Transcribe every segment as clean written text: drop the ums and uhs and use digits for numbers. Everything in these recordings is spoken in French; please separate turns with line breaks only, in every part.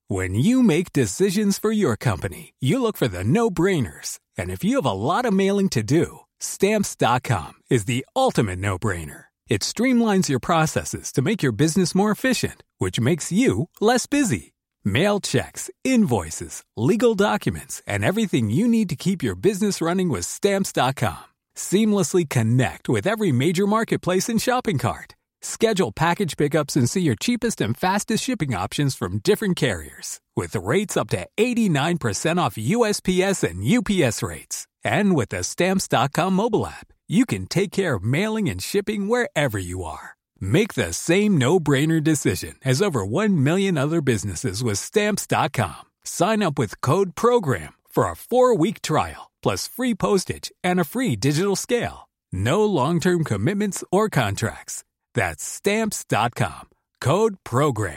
When you make decisions for your company, you look for the no-brainers. And if you have a lot of mailing to do, Stamps.com is the ultimate no-brainer. It streamlines your processes to make your business more efficient, which makes you less busy. Mail checks, invoices, legal documents, and everything you need to keep your business running with Stamps.com. Seamlessly connect with every major marketplace and shopping cart. Schedule package pickups and see your cheapest and fastest shipping options from different carriers. With rates up to 89% off USPS and UPS rates. And with the Stamps.com mobile app, you can take care of mailing and shipping wherever you are. Make the same no-brainer decision as over 1 million other businesses with Stamps.com. Sign up with code PROGRAM for a 4-week trial, plus free postage and a free digital scale. No long-term commitments or contracts. That's Stamps.com. Code PROGRAM.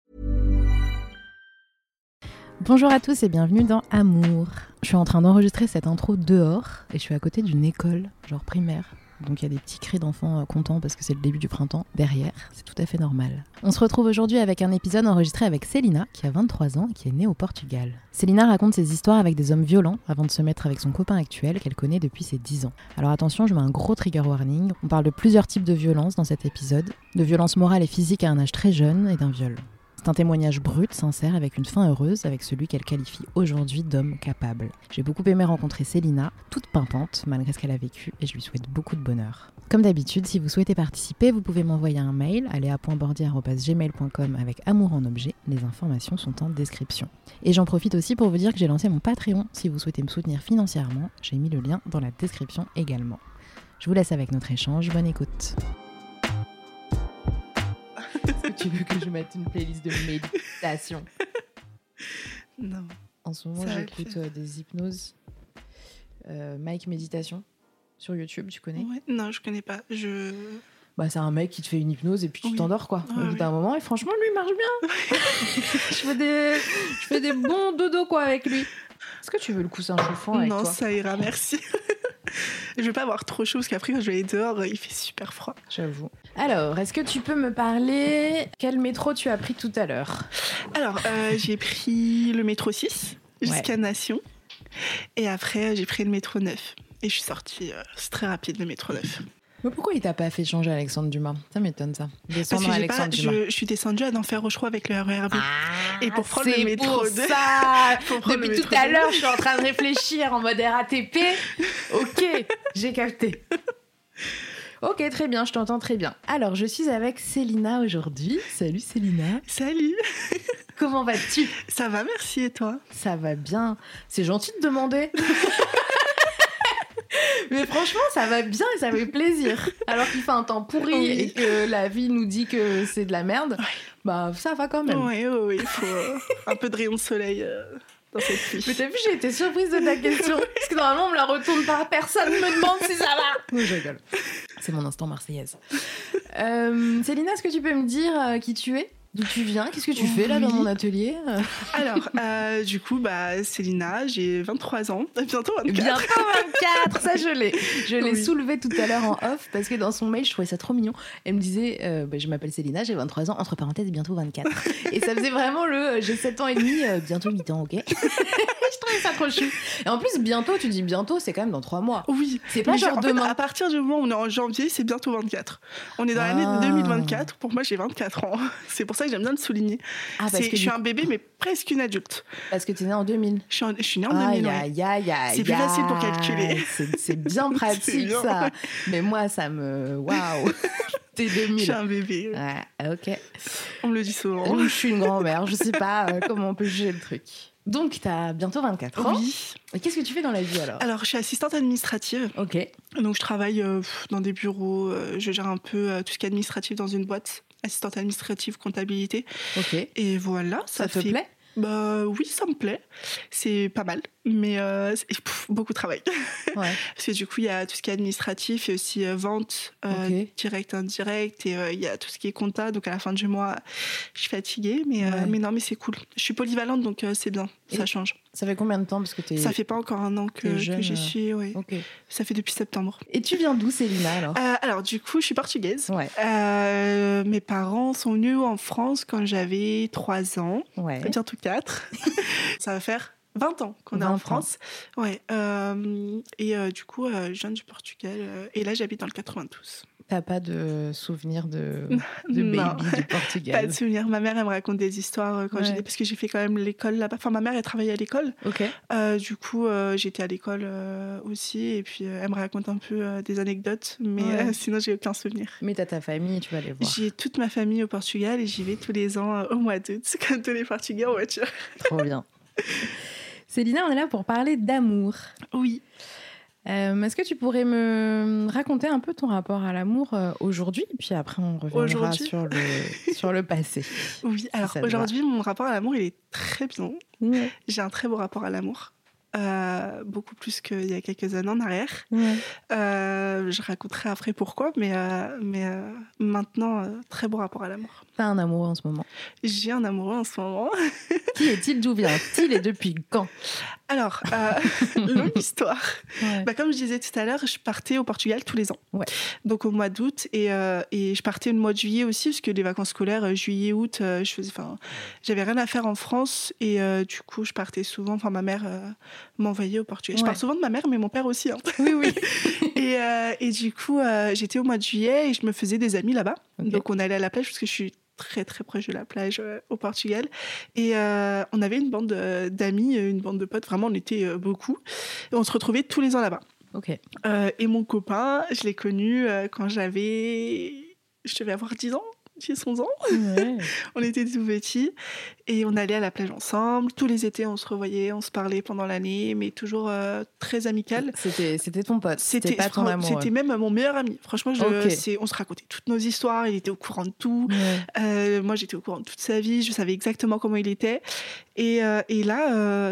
Bonjour à tous et bienvenue dans Amour. Je suis en train d'enregistrer cette intro dehors et je suis à côté d'une école, genre primaire. Donc il y a des petits cris d'enfants contents parce que c'est le début du printemps derrière, c'est tout à fait normal. On se retrouve aujourd'hui avec un épisode enregistré avec Célina, qui a 23 ans et qui est née au Portugal. Célina raconte ses histoires avec des hommes violents avant de se mettre avec son copain actuel qu'elle connaît depuis ses 10 ans. Alors attention, je mets un gros trigger warning, on parle de plusieurs types de violences dans cet épisode, de violences morales et physiques à un âge très jeune et d'un viol. C'est un témoignage brut, sincère, avec une fin heureuse, avec celui qu'elle qualifie aujourd'hui d'homme capable. J'ai beaucoup aimé rencontrer Célina, toute pimpante, malgré ce qu'elle a vécu, et je lui souhaite beaucoup de bonheur. Comme d'habitude, si vous souhaitez participer, vous pouvez m'envoyer un mail à léa.bordier@gmail.com avec amour en objet. Les informations sont en description. Et j'en profite aussi pour vous dire que j'ai lancé mon Patreon. Si vous souhaitez me soutenir financièrement, j'ai mis le lien dans la description également. Je vous laisse avec notre échange. Bonne écoute. Est-ce que tu veux que je mette une playlist de méditation?
Non.
En ce moment, j'écoute des hypnoses. Mike Méditation sur YouTube, tu connais?
Ouais. Non, je connais pas.
Bah, c'est un mec qui te fait une hypnose et puis tu t'endors, quoi.
Ah,
au bout d'un moment, et franchement, lui, il marche bien. je fais des bons dodos, quoi, avec lui. Est-ce que tu veux le coussin chauffant avec toi?
Non, ça ira, merci. Je vais pas avoir trop chaud parce qu'après, quand je vais aller dehors, il fait super froid.
J'avoue. Alors, est-ce que tu peux me parler quel métro tu as pris tout à l'heure?
Alors, j'ai pris le métro 6 jusqu'à Nation. Et après, j'ai pris le métro 9. Et je suis sortie, c'est très rapide, le métro 9.
Mais pourquoi il t'a pas fait changer Alexandre Dumas? Ça m'étonne, ça.
Parce que je suis descendue à d'Enfer Rochereau avec le RER B. Et pour prendre le métro 2.
Depuis tout à l'heure, je suis en train de réfléchir en mode RATP. Ok, j'ai capté. Ok, très bien, je t'entends très bien. Alors, je suis avec Célina aujourd'hui. Salut Célina.
Salut.
Comment vas-tu?
Ça va, merci, et toi?
Ça va bien. C'est gentil de demander. Mais franchement, ça va bien et ça fait plaisir. Alors qu'il fait un temps pourri et que la vie nous dit que c'est de la merde, bah ça va quand même.
Oui, il faut un peu de rayon de soleil dans cette pluie.
Mais t'as vu, j'ai été surprise de ta question. Parce que normalement, on me la retourne pas. Personne me demande si ça va. Oui, je rigole. C'est mon instant marseillaise. Célina, est-ce que tu peux me dire qui tu es? D'où tu viens? Qu'est-ce que tu fais là dans mon atelier?
Alors, du coup, Célina, j'ai 23 ans, bientôt 24.
Bientôt 24, ça je l'ai soulevé tout à l'heure en off parce que dans son mail, je trouvais ça trop mignon. Elle me disait, je m'appelle Célina, j'ai 23 ans, entre parenthèses, bientôt 24. Et ça faisait vraiment j'ai 7 ans et demi, bientôt 8 ans, ok? Je trouvais ça trop chou. Et en plus, bientôt, tu dis bientôt, c'est quand même dans 3 mois.
Oui.
C'est pas genre demain.
À partir du moment où on est en janvier, c'est bientôt 24. On est dans l'année 2024. Pour moi, j'ai 24 ans. C'est pour ça que j'aime bien le souligner. Je suis un bébé, mais presque une adulte.
Parce que tu es née en 2000.
Je suis née en 2000. C'est plus facile pour calculer.
C'est bien pratique, c'est bien. Ça. Mais moi, ça me... Waouh. T'es 2000.
Je suis un bébé.
Ouais, ok.
On me le dit souvent.
Je suis une grand-mère. Je sais pas comment on peut juger le truc. Donc, t'as bientôt 24 ans.
Oui.
Et qu'est-ce que tu fais dans la vie alors?
Alors, je suis assistante administrative.
Ok.
Donc, je travaille dans des bureaux. Je gère un peu tout ce qui est administratif dans une boîte. Assistante administrative, comptabilité.
Ok.
Et voilà.
Ça te plaît?
Oui, ça me plaît. C'est pas mal, mais c'est beaucoup de travail.
Ouais.
Parce que du coup, il y a tout ce qui est administratif et aussi vente, direct, indirect. Et il y a tout ce qui est compta. Donc, à la fin du mois, je suis fatiguée. Mais non, mais c'est cool. Je suis polyvalente, donc c'est bien. Ça change.
Ça fait combien de temps parce que
Ça fait pas encore un an que j'y suis, ouais.
Okay.
Ça fait depuis septembre.
Et tu viens d'où, Célina, alors
Alors, du coup, je suis portugaise.
Ouais.
Mes parents sont venus en France quand j'avais 3 ans, bientôt 4. Ça va faire 20 ans qu'on est en France. Ouais. Et du coup, je viens du Portugal. Et là, j'habite dans le 92.
T'as pas de souvenir de baby du Portugal?
Pas de souvenir. Ma mère, elle me raconte des histoires parce que j'ai fait quand même l'école là-bas. Enfin, ma mère, elle travaillait à l'école.
Okay.
Du coup, j'étais à l'école aussi. Et puis, elle me raconte un peu des anecdotes. Mais sinon, j'ai aucun souvenir.
Mais t'as ta famille, tu vas les voir.
J'ai toute ma famille au Portugal et j'y vais tous les ans au mois d'août. C'est comme tous les Portugais en voiture.
Trop bien. Célina, on est là pour parler d'amour.
Oui.
Est-ce que tu pourrais me raconter un peu ton rapport à l'amour aujourd'hui? Puis après, on reviendra sur le passé.
Oui, alors aujourd'hui, mon rapport à l'amour, il est très bien. Ouais. J'ai un très beau rapport à l'amour. Beaucoup plus qu'il y a quelques années en arrière. Ouais. Je raconterai après pourquoi, mais maintenant, très beau rapport à l'amour.
T'as un amoureux en ce moment?
J'ai un amoureux en ce moment.
Qui est-il? D'où vient-il et depuis quand?
Alors, longue histoire. Ouais. Comme je disais tout à l'heure, je partais au Portugal tous les ans. Ouais. Donc au mois d'août et je partais le mois de juillet aussi parce que les vacances scolaires, juillet, août, j'avais rien à faire en France et du coup je partais souvent. Enfin ma mère m'envoyait au Portugal. Ouais. Je parle souvent de ma mère, mais mon père aussi. Hein.
Oui.
et du coup j'étais au mois de juillet et je me faisais des amis là-bas. Okay. Donc on allait à la plage parce que je suis très très proche de la plage au Portugal et on avait une bande d'amis, une bande de potes, vraiment on était beaucoup et on se retrouvait tous les ans là-bas.
Okay.
Et mon copain, je l'ai connu quand je devais avoir 10 ans. 11 ans. Ouais. On était tout petits et on allait à la plage ensemble. Tous les étés, on se revoyait, on se parlait pendant l'année, mais toujours très amical.
C'était ton pote, c'était pas ton amoureux.
C'était même mon meilleur ami. Franchement, on se racontait toutes nos histoires, il était au courant de tout. Ouais. Moi, j'étais au courant de toute sa vie, je savais exactement comment il était. Et là,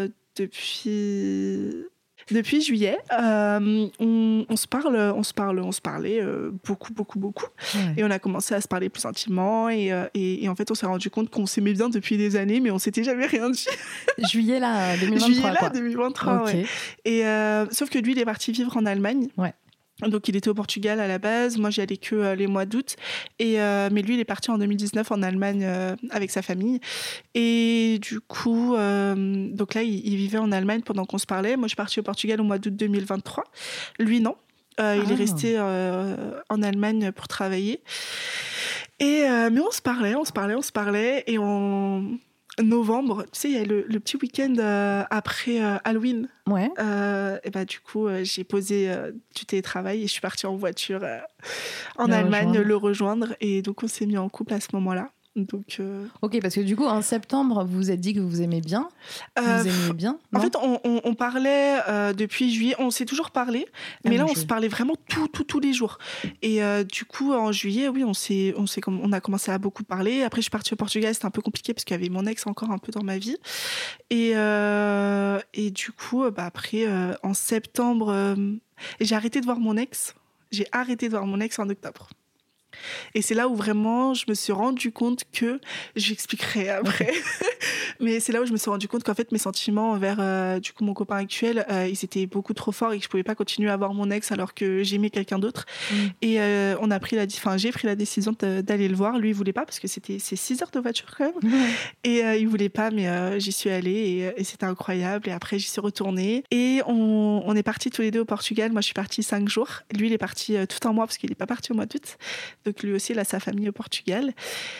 depuis juillet, on se parlait beaucoup. Ouais. Et on a commencé à se parler plus intimement. Et en fait, on s'est rendu compte qu'on s'aimait bien depuis des années, mais on s'était jamais rien dit.
Juillet, là, 2023.
Juillet, là, 2023, okay. Ouais. Et sauf que lui, il est parti vivre en Allemagne.
Ouais.
Donc, il était au Portugal à la base. Moi, j'y allais que les mois d'août. Mais lui, il est parti en 2019 en Allemagne avec sa famille. Et du coup, donc là, il vivait en Allemagne pendant qu'on se parlait. Moi, je suis partie au Portugal au mois d'août 2023. Lui, non. Il est resté en Allemagne pour travailler. Mais on se parlait. Et en novembre, tu sais, il y a le petit week-end après Halloween.
Ouais.
Et du coup, j'ai posé du télétravail et je suis partie en voiture en Allemagne le rejoindre. Et donc, on s'est mis en couple à ce moment-là. Donc,
Ok, parce que du coup, en septembre, vous vous êtes dit que vous aimiez bien. Vous aimiez bien, non ?
En fait, on parlait depuis juillet. On s'est toujours parlé, mais là, on se parlait vraiment tous les jours. Et du coup, en juillet, oui, on a commencé à beaucoup parler. Après, je suis partie au Portugal, c'était un peu compliqué parce qu'il y avait mon ex encore un peu dans ma vie. Et du coup, après, en septembre, j'ai arrêté de voir mon ex. J'ai arrêté de voir mon ex en octobre. Et c'est là où vraiment je me suis rendu compte que, j'expliquerai après, mais c'est là où je me suis rendu compte qu'en fait mes sentiments envers du coup mon copain actuel, ils étaient beaucoup trop forts et que je pouvais pas continuer à voir mon ex alors que j'aimais quelqu'un d'autre. Et j'ai pris la décision d'aller le voir. Lui il voulait pas parce que c'est 6 heures de voiture quand même. Et il voulait pas, mais j'y suis allée et c'était incroyable. Et après j'y suis retournée et on est partis tous les deux au Portugal. Moi je suis partie 5 jours. Lui il est parti tout un mois parce qu'il est pas parti au mois d'août. Donc lui aussi, il a sa famille au Portugal.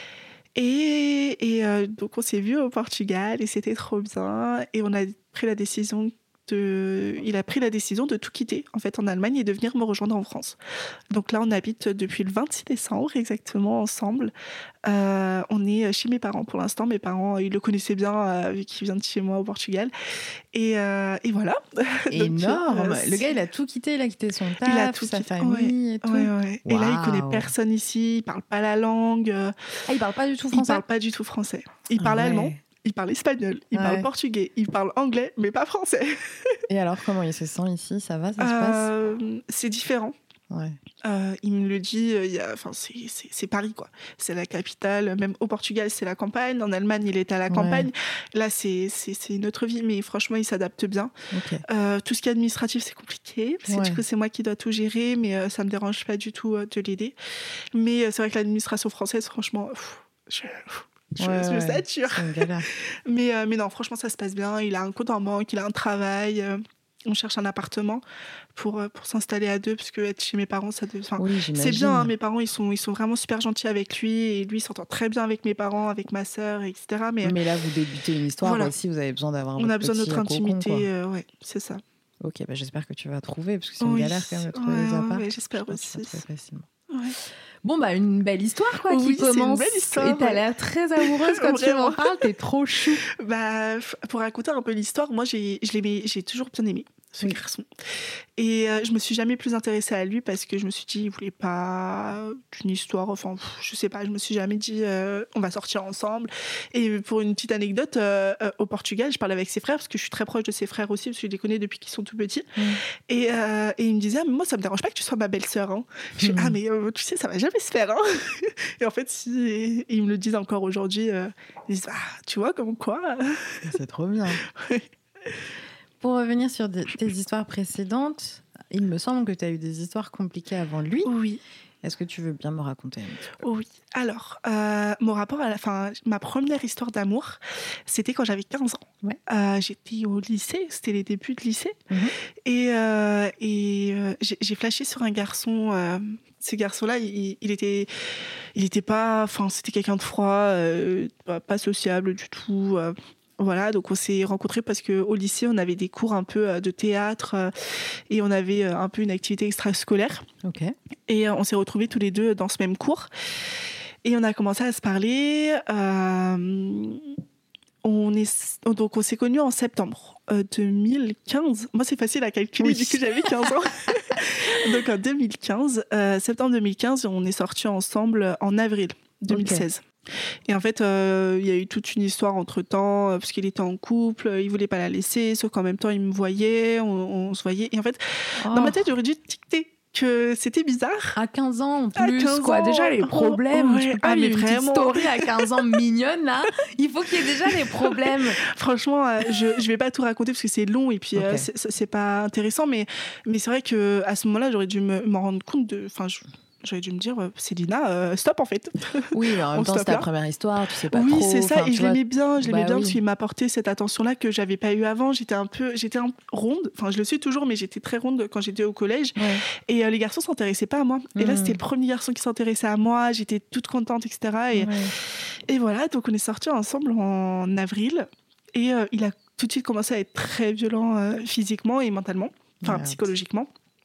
Et donc on s'est vus au Portugal et c'était trop bien. Et on a pris la décision il a pris la décision de tout quitter en fait en Allemagne et de venir me rejoindre en France. Donc là, on habite depuis le 26 décembre exactement ensemble. On est chez mes parents pour l'instant. Mes parents, ils le connaissaient bien vu qu'il vient de chez moi au Portugal. Et voilà.
Énorme. Le gars, il a tout quitté. Il a quitté son taf, sa famille et tout.
Ouais. Wow. Et là, il connaît personne ici. Il parle pas la langue.
Il parle pas du tout français.
Il parle pas du tout français. Il parle allemand. Il parle espagnol, il parle portugais, il parle anglais, mais pas français.
Et alors, comment il se sent ici ? Ça va, ça se passe ?
C'est différent.
Ouais.
Il me le dit, c'est Paris, quoi. C'est la capitale. Même au Portugal, c'est la campagne. En Allemagne, il était à la campagne. Là, c'est une autre vie, mais franchement, il s'adapte bien.
Okay.
Tout ce qui est administratif, c'est compliqué, parce que du coup, c'est moi qui dois tout gérer, mais ça me dérange pas du tout de l'aider. Mais c'est vrai que l'administration française, franchement, je me sature.
C'est une galère.
Mais non, franchement, ça se passe bien. Il a un compte en banque, il a un travail. On cherche un appartement pour s'installer à 2, parce que être chez mes parents, c'est bien. Hein, mes parents, ils sont vraiment super gentils avec lui, et lui, il s'entend très bien avec mes parents, avec ma sœur, etc. Mais
là, vous débutez une histoire aussi, vous avez besoin d'avoir
on a besoin de notre intimité, c'est ça.
Ok, j'espère que tu vas trouver, parce que c'est une galère quand même de trouver des apparts.
Oui, j'espère aussi.
Très facilement.
Ouais.
Bon, une belle histoire, quoi, qui commence. C'est une belle histoire. Et t'as l'air très amoureuse quand tu m'en parles, t'es trop chou.
Pour raconter un peu l'histoire, moi, j'ai toujours bien aimé ce garçon. Et je me suis jamais plus intéressée à lui, parce que je me suis dit, il voulait pas d'une histoire, enfin, je sais pas, je me suis jamais dit, on va sortir ensemble. Et pour une petite anecdote, au Portugal, je parlais avec ses frères, parce que je suis très proche de ses frères aussi, parce que je les connais depuis qu'ils sont tout petits. Et il me disait, mais moi, ça me dérange pas que tu sois ma belle-sœur. Hein. Je dis, mais tu sais, ça va jamais se faire. Hein. Et en fait, si, ils me le disent encore aujourd'hui, ils disent, tu vois, comme quoi.
C'est trop bien. Pour revenir sur tes histoires précédentes, il me semble que tu as eu des histoires compliquées avant lui.
Oui.
Est-ce que tu veux bien me raconter un petit peu ?
Oui. Alors, mon rapport ma première histoire d'amour, c'était quand j'avais 15 ans.
Ouais.
J'étais au lycée, c'était les débuts de lycée. Et j'ai flashé sur un garçon. Ce garçon-là, il était pas... Enfin, c'était quelqu'un de froid, pas sociable du tout. Voilà, donc on s'est rencontrés parce qu'au lycée, on avait des cours un peu de théâtre et on avait un peu une activité extrascolaire.
Okay.
Et on s'est retrouvés tous les deux dans ce même cours. Et on a commencé à se parler. Donc on s'est connus en septembre 2015. Moi, c'est facile à calculer, du coup, j'avais 15 ans. Donc en 2015, septembre 2015, on est sortis ensemble en avril 2016. Okay. Et en fait, il y a eu toute une histoire entre-temps, parce qu'il était en couple, il voulait pas la laisser, sauf qu'en même temps, il me voyait, on se voyait. Et en fait, dans ma tête, j'aurais dû dicter que c'était bizarre.
À 15 ans en plus, 15 quoi. Ans. Déjà, les problèmes. Tu peux pas vivre une petite story à 15 ans mignonne, là. Il faut qu'il y ait déjà les problèmes.
Franchement, je vais pas tout raconter parce que c'est long et puis c'est pas intéressant. Mais c'est vrai qu'à ce moment-là, j'aurais dû m'en rendre compte j'aurais dû me dire, Célina, stop en fait.
Oui, mais en même temps, c'est ta première histoire, tu sais pas trop.
Oui, c'est ça, et je l'aimais bien, parce qu'il m'apportait cette attention-là que j'avais pas eu avant. J'étais ronde, enfin je le suis toujours, mais j'étais très ronde quand j'étais au collège. Ouais. Et les garçons s'intéressaient pas à moi. Et là, c'était le premier garçon qui s'intéressait à moi, j'étais toute contente, etc. Et voilà, donc on est sortis ensemble en avril. Et il a tout de suite commencé à être très violent physiquement et mentalement, psychologiquement.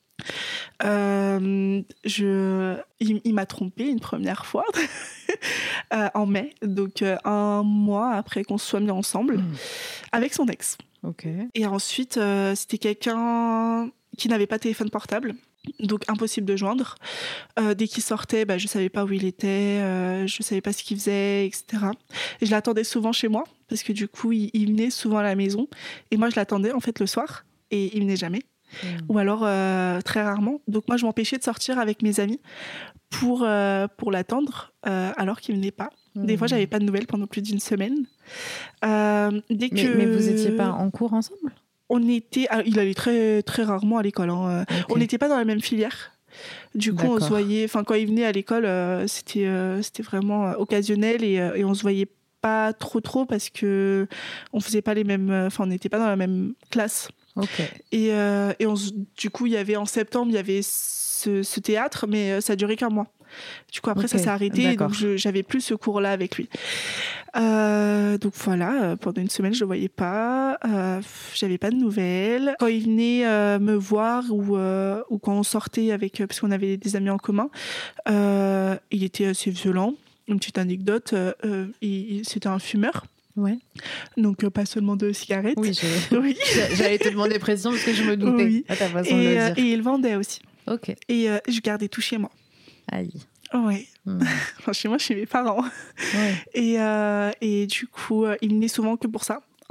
Il m'a trompée une première fois en mai, donc un mois après qu'on se soit mis ensemble avec son ex.
Okay.
Et ensuite, c'était quelqu'un qui n'avait pas de téléphone portable, donc impossible de joindre. Dès qu'il sortait, je savais pas où il était, je savais pas ce qu'il faisait, etc. Et je l'attendais souvent chez moi, parce que du coup, il venait souvent à la maison. Et moi, je l'attendais en fait le soir, et il venait jamais. Ou alors très rarement. Donc moi, je m'empêchais de sortir avec mes amis pour l'attendre alors qu'il venait pas. Des fois, j'avais pas de nouvelles pendant plus d'une semaine.
Mais vous étiez pas en cours ensemble ?
Il allait très très rarement à l'école. Hein. Okay. On n'était pas dans la même filière. Du coup, on se voyait. Enfin, quand il venait à l'école, c'était vraiment occasionnel et on se voyait pas trop parce que on faisait pas les mêmes. Enfin, on n'était pas dans la même classe.
Okay.
Et du coup, en septembre, il y avait ce théâtre, mais ça durait qu'un mois. Du coup, après, ça s'est arrêté, donc j'avais plus ce cours-là avec lui. Donc voilà, pendant une semaine, je le voyais pas, j'avais pas de nouvelles. Quand il venait me voir ou quand on sortait parce qu'on avait des amis en commun, il était assez violent. Une petite anecdote, c'était un fumeur.
Ouais.
Donc pas seulement de cigarettes.
Oui, j'allais te demander précision parce que je me doutais à ta façon de le dire.
Et il vendait aussi.
Ok.
Et je gardais tout chez moi.
Aïe.
Ouais. Enfin, chez moi, chez mes parents.
Ouais.
Et du coup, il venait souvent que pour ça.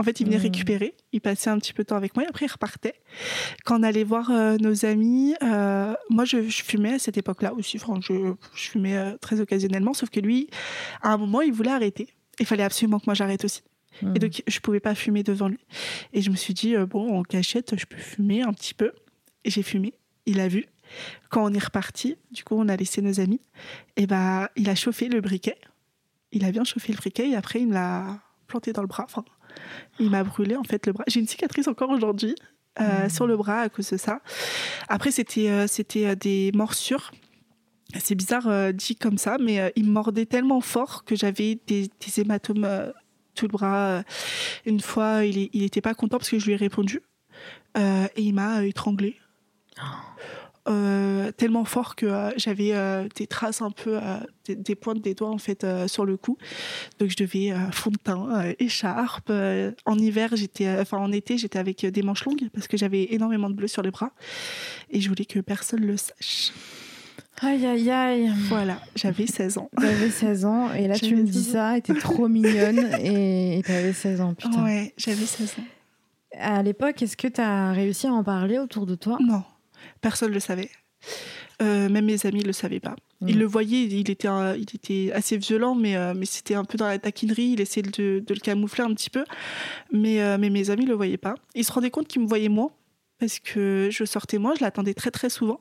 En fait, il venait récupérer, il passait un petit peu de temps avec moi et après il repartait. Quand on allait voir nos amis, moi je fumais à cette époque-là aussi, je fumais très occasionnellement, sauf que lui, à un moment, il voulait arrêter. Il fallait absolument que moi j'arrête aussi. Et donc, je pouvais pas fumer devant lui. Et je me suis dit, bon, en cachette, je peux fumer un petit peu. Et j'ai fumé, il a vu. Quand on est reparti, du coup, on a laissé nos amis. Et il a chauffé le briquet. Il a bien chauffé le briquet et après, il me l'a planté dans le bras. Enfin, il m'a brûlé, en fait, le bras. J'ai une cicatrice encore aujourd'hui sur le bras à cause de ça. Après, c'était des morsures. C'est bizarre dit comme ça, mais il me mordait tellement fort que j'avais des hématomes tout le bras. Une fois, il était pas content parce que je lui ai répondu et il m'a étranglée. Tellement fort que j'avais des traces un peu des pointes des doigts en fait sur le cou, donc je devais fond de teint, écharpe. En hiver en été j'étais avec des manches longues parce que j'avais énormément de bleu sur les bras et je voulais que personne le sache.
Aïe, aïe, aïe.
Voilà, j'avais 16 ans.
T'avais 16 ans, et là tu me dis ça, et t'es trop mignonne, et t'avais 16 ans, putain.
Ouais, j'avais 16 ans.
À l'époque, est-ce que t'as réussi à en parler autour de toi ?
Non, personne ne le savait. Même mes amis ne le savaient pas. Ils le voyaient, il était assez violent, mais c'était un peu dans la taquinerie, il essayait de le camoufler un petit peu. Mais mes amis ne le voyaient pas. Ils se rendaient compte qu'ils me voyaient moins, parce que je sortais moins, je l'attendais très très souvent.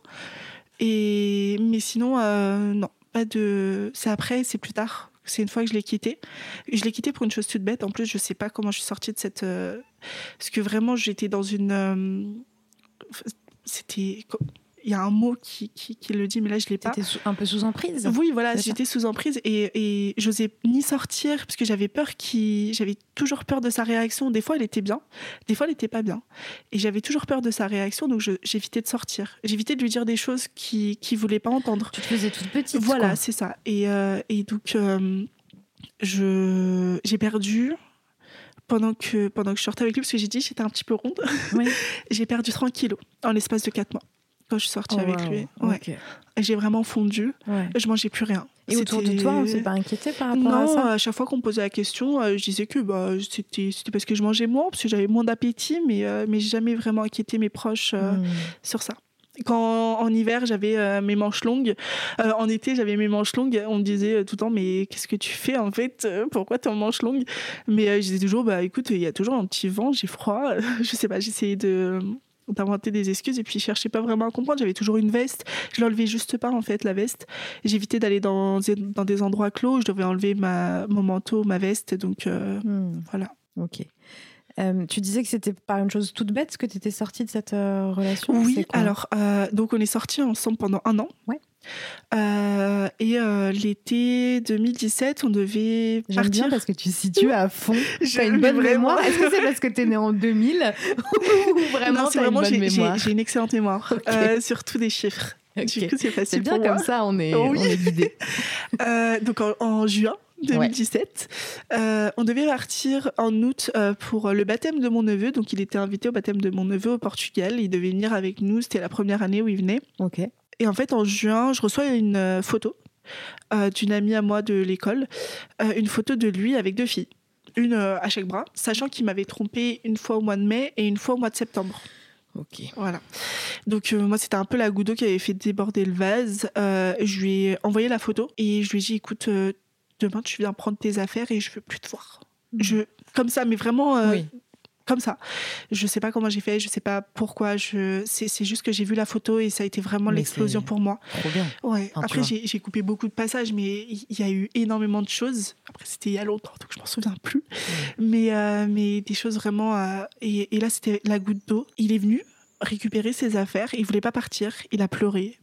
Mais sinon, non, pas de. C'est plus tard. C'est une fois que je l'ai quitté. Je l'ai quitté pour une chose toute bête. En plus, je sais pas comment je suis sortie de cette. Parce que vraiment, j'étais dans une. C'était. Il y a un mot qui le dit, mais là, je l'ai pas.
T'étais un peu sous emprise ?
Oui, voilà, j'étais sous emprise et j'osais ni sortir parce que j'avais toujours peur de sa réaction. Des fois, elle était bien, des fois, elle était pas bien. Et j'avais toujours peur de sa réaction, donc j'évitais de sortir. J'évitais de lui dire des choses qu'il voulait pas entendre.
Tu te faisais toute petite,
voilà,
quoi.
c'est ça. Et donc, j'ai perdu... Pendant que je sortais avec lui, parce que j'ai dit j'étais un petit peu ronde, oui. J'ai perdu 30 kilos en l'espace de 4 mois. Quand je suis sortie avec lui. Ouais. Okay. Et j'ai vraiment fondu. Ouais. Je mangeais plus rien.
Et autour de toi, on s'est pas inquiété par rapport à ça ?
Non, à chaque fois qu'on me posait la question, je disais que c'était parce que je mangeais moins, parce que j'avais moins d'appétit, mais j'ai jamais vraiment inquiété mes proches sur ça. Quand en hiver j'avais mes manches longues, en été j'avais mes manches longues, on me disait tout le temps mais qu'est-ce que tu fais en fait, pourquoi t'es en manches longues ? Mais je disais toujours écoute il y a toujours un petit vent, j'ai froid, je sais pas, j'essayais d'inventer des excuses et puis je cherchais pas vraiment à comprendre. J'avais toujours une veste, je l'enlevais juste pas en fait la veste, j'évitais d'aller dans des endroits clos, je devais enlever mon manteau, ma veste, donc voilà.
Ok. Tu disais que c'était par une chose toute bête que tu étais sortie de cette relation ?
Oui, alors donc on est sortis ensemble pendant 1 an.
Ouais.
Et l'été 2017, on devait
J'aime
partir.
Bien parce que tu situes à fond. T'as une bonne mémoire. Est-ce que c'est parce que t'es née en 2000 ou vraiment t'as une bonne mémoire ?
J'ai une excellente mémoire, okay. Surtout des chiffres.
Okay.
Du coup, c'est facile
c'est bien
pour
comme
moi.
Ça, on est guidés.
Donc en juin 2017, on devait partir en août pour le baptême de mon neveu. Donc il était invité au baptême de mon neveu au Portugal. Il devait venir avec nous. C'était la première année où il venait.
Ok.
Et en fait, en juin, je reçois une photo d'une amie à moi de l'école, une photo de lui avec 2 filles, une à chaque bras, sachant qu'il m'avait trompée une fois au mois de mai et une fois au mois de septembre.
Ok.
Voilà. Donc moi, c'était un peu la goutte d'eau qui avait fait déborder le vase. Je lui ai envoyé la photo et je lui ai dit, écoute, demain, tu viens prendre tes affaires et je veux plus te voir. Comme ça, mais vraiment...
Oui.
Comme ça. Je sais pas comment j'ai fait, je sais pas pourquoi. C'est juste que j'ai vu la photo et ça a été vraiment l'explosion pour moi.
Trop bien.
Ouais. Après, j'ai coupé beaucoup de passages, mais il y a eu énormément de choses. Après, c'était il y a longtemps, donc je m'en souviens plus. Mais des choses vraiment... Et là, c'était la goutte d'eau. Il est venu récupérer ses affaires. Il voulait pas partir. Il a pleuré.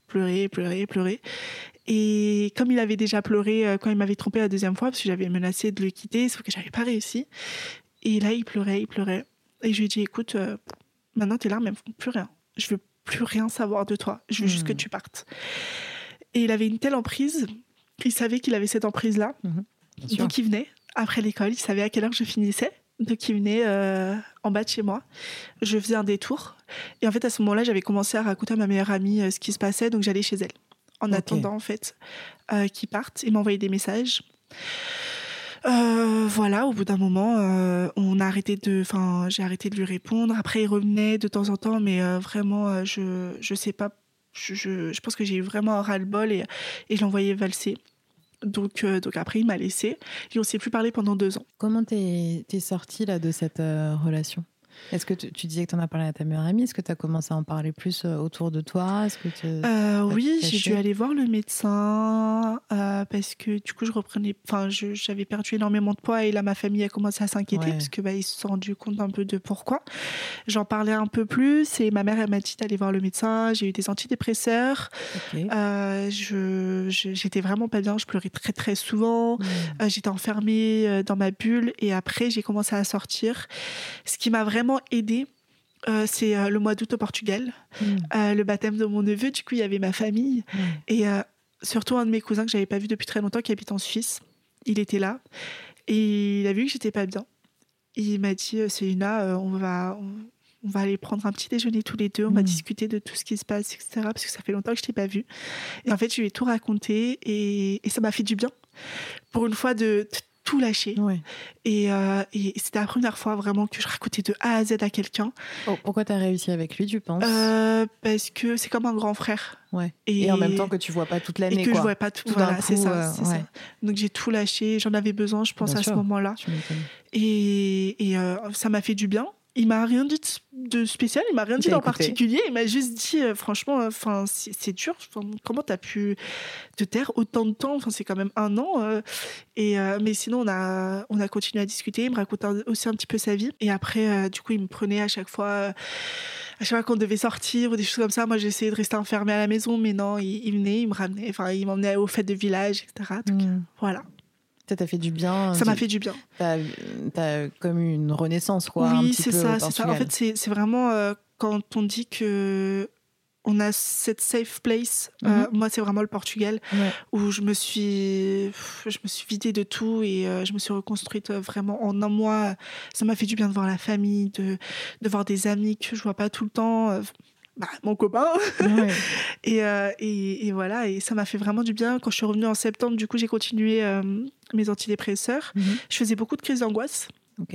Et comme il avait déjà pleuré quand il m'avait trompé la 2e fois, parce que j'avais menacé de le quitter, sauf que j'avais pas réussi. Et là, il pleurait. Et je lui ai dit, écoute, maintenant tes larmes, elles ne font plus rien. Je veux plus rien savoir de toi. Je veux juste que tu partes. Et il avait une telle emprise, il savait qu'il avait cette emprise-là. Donc il venait après l'école, il savait à quelle heure je finissais. Donc il venait en bas de chez moi. Je faisais un détour. Et en fait, à ce moment-là, j'avais commencé à raconter à ma meilleure amie ce qui se passait. Donc j'allais chez elle. En attendant, en fait, qu'il parte. Il m'envoyait des messages. Voilà, au bout d'un moment, j'ai arrêté de lui répondre. Après, il revenait de temps en temps, mais vraiment, je sais pas. Je pense que j'ai eu vraiment un ras-le-bol et je l'envoyais valser. Donc après, il m'a laissée et on s'est plus parlé pendant 2 ans.
Comment t'es sortie là, de cette relation ? Est-ce que tu disais que tu en as parlé à ta meilleure amie ? Est-ce que tu as commencé à en parler plus autour de toi ? Est-ce que
oui, j'ai dû aller voir le médecin parce que du coup, j'avais perdu énormément de poids et là, ma famille a commencé à s'inquiéter parce que ils se sont rendus compte un peu de pourquoi. J'en parlais un peu plus et ma mère, elle m'a dit d'aller voir le médecin. J'ai eu des antidépresseurs. J'étais vraiment pas bien. Je pleurais très, très souvent. J'étais enfermée dans ma bulle et après, j'ai commencé à sortir. Ce qui m'a vraiment aidée, c'est le mois d'août au Portugal, le baptême de mon neveu. Du coup, il y avait ma famille et surtout un de mes cousins que j'avais pas vu depuis très longtemps qui habite en Suisse. Il était là et il a vu que j'étais pas bien. Il m'a dit Célina, on va aller prendre un petit déjeuner tous les deux, on va discuter de tout ce qui se passe, etc. Parce que ça fait longtemps que je t'ai pas vu. Et en fait, je lui ai tout raconté et ça m'a fait du bien. Pour une fois de tout lâcher. Et c'était la première fois vraiment que je racontais de A à Z à quelqu'un.
Pourquoi tu as réussi avec lui, tu penses ?
Parce que c'est comme un grand frère.
Et en même temps que tu vois pas toute l'année.
Et que je vois pas tout. Voilà, c'est ça. Donc j'ai tout lâché. J'en avais besoin, je pense, à ce moment-là. Et ça m'a fait du bien. Il m'a rien dit de spécial, il m'a rien dit en particulier. Il m'a juste dit, franchement, c'est dur. Comment t'as pu te taire autant de temps ? C'est quand même 1 an. Mais sinon, on a continué à discuter. Il me racontait aussi un petit peu sa vie. Et après, du coup, il me prenait à chaque fois qu'on devait sortir ou des choses comme ça. Moi, j'essayais de rester enfermée à la maison, mais non, il venait, il me ramenait. Il m'emmenait aux fêtes de village, etc. Donc, voilà.
Ça t'a fait du bien.
Ça m'a fait du bien.
T'as comme une renaissance, quoi.
Oui, c'est ça. En fait, c'est vraiment quand on dit que on a cette safe place. Moi, c'est vraiment le Portugal où je me suis vidée de tout et je me suis reconstruite vraiment en 1 mois. Ça m'a fait du bien de voir la famille, de voir des amis que je vois pas tout le temps. Mon copain. Et voilà, et ça m'a fait vraiment du bien. Quand je suis revenue en septembre, du coup, j'ai continué mes antidépresseurs. Je faisais beaucoup de crises d'angoisse.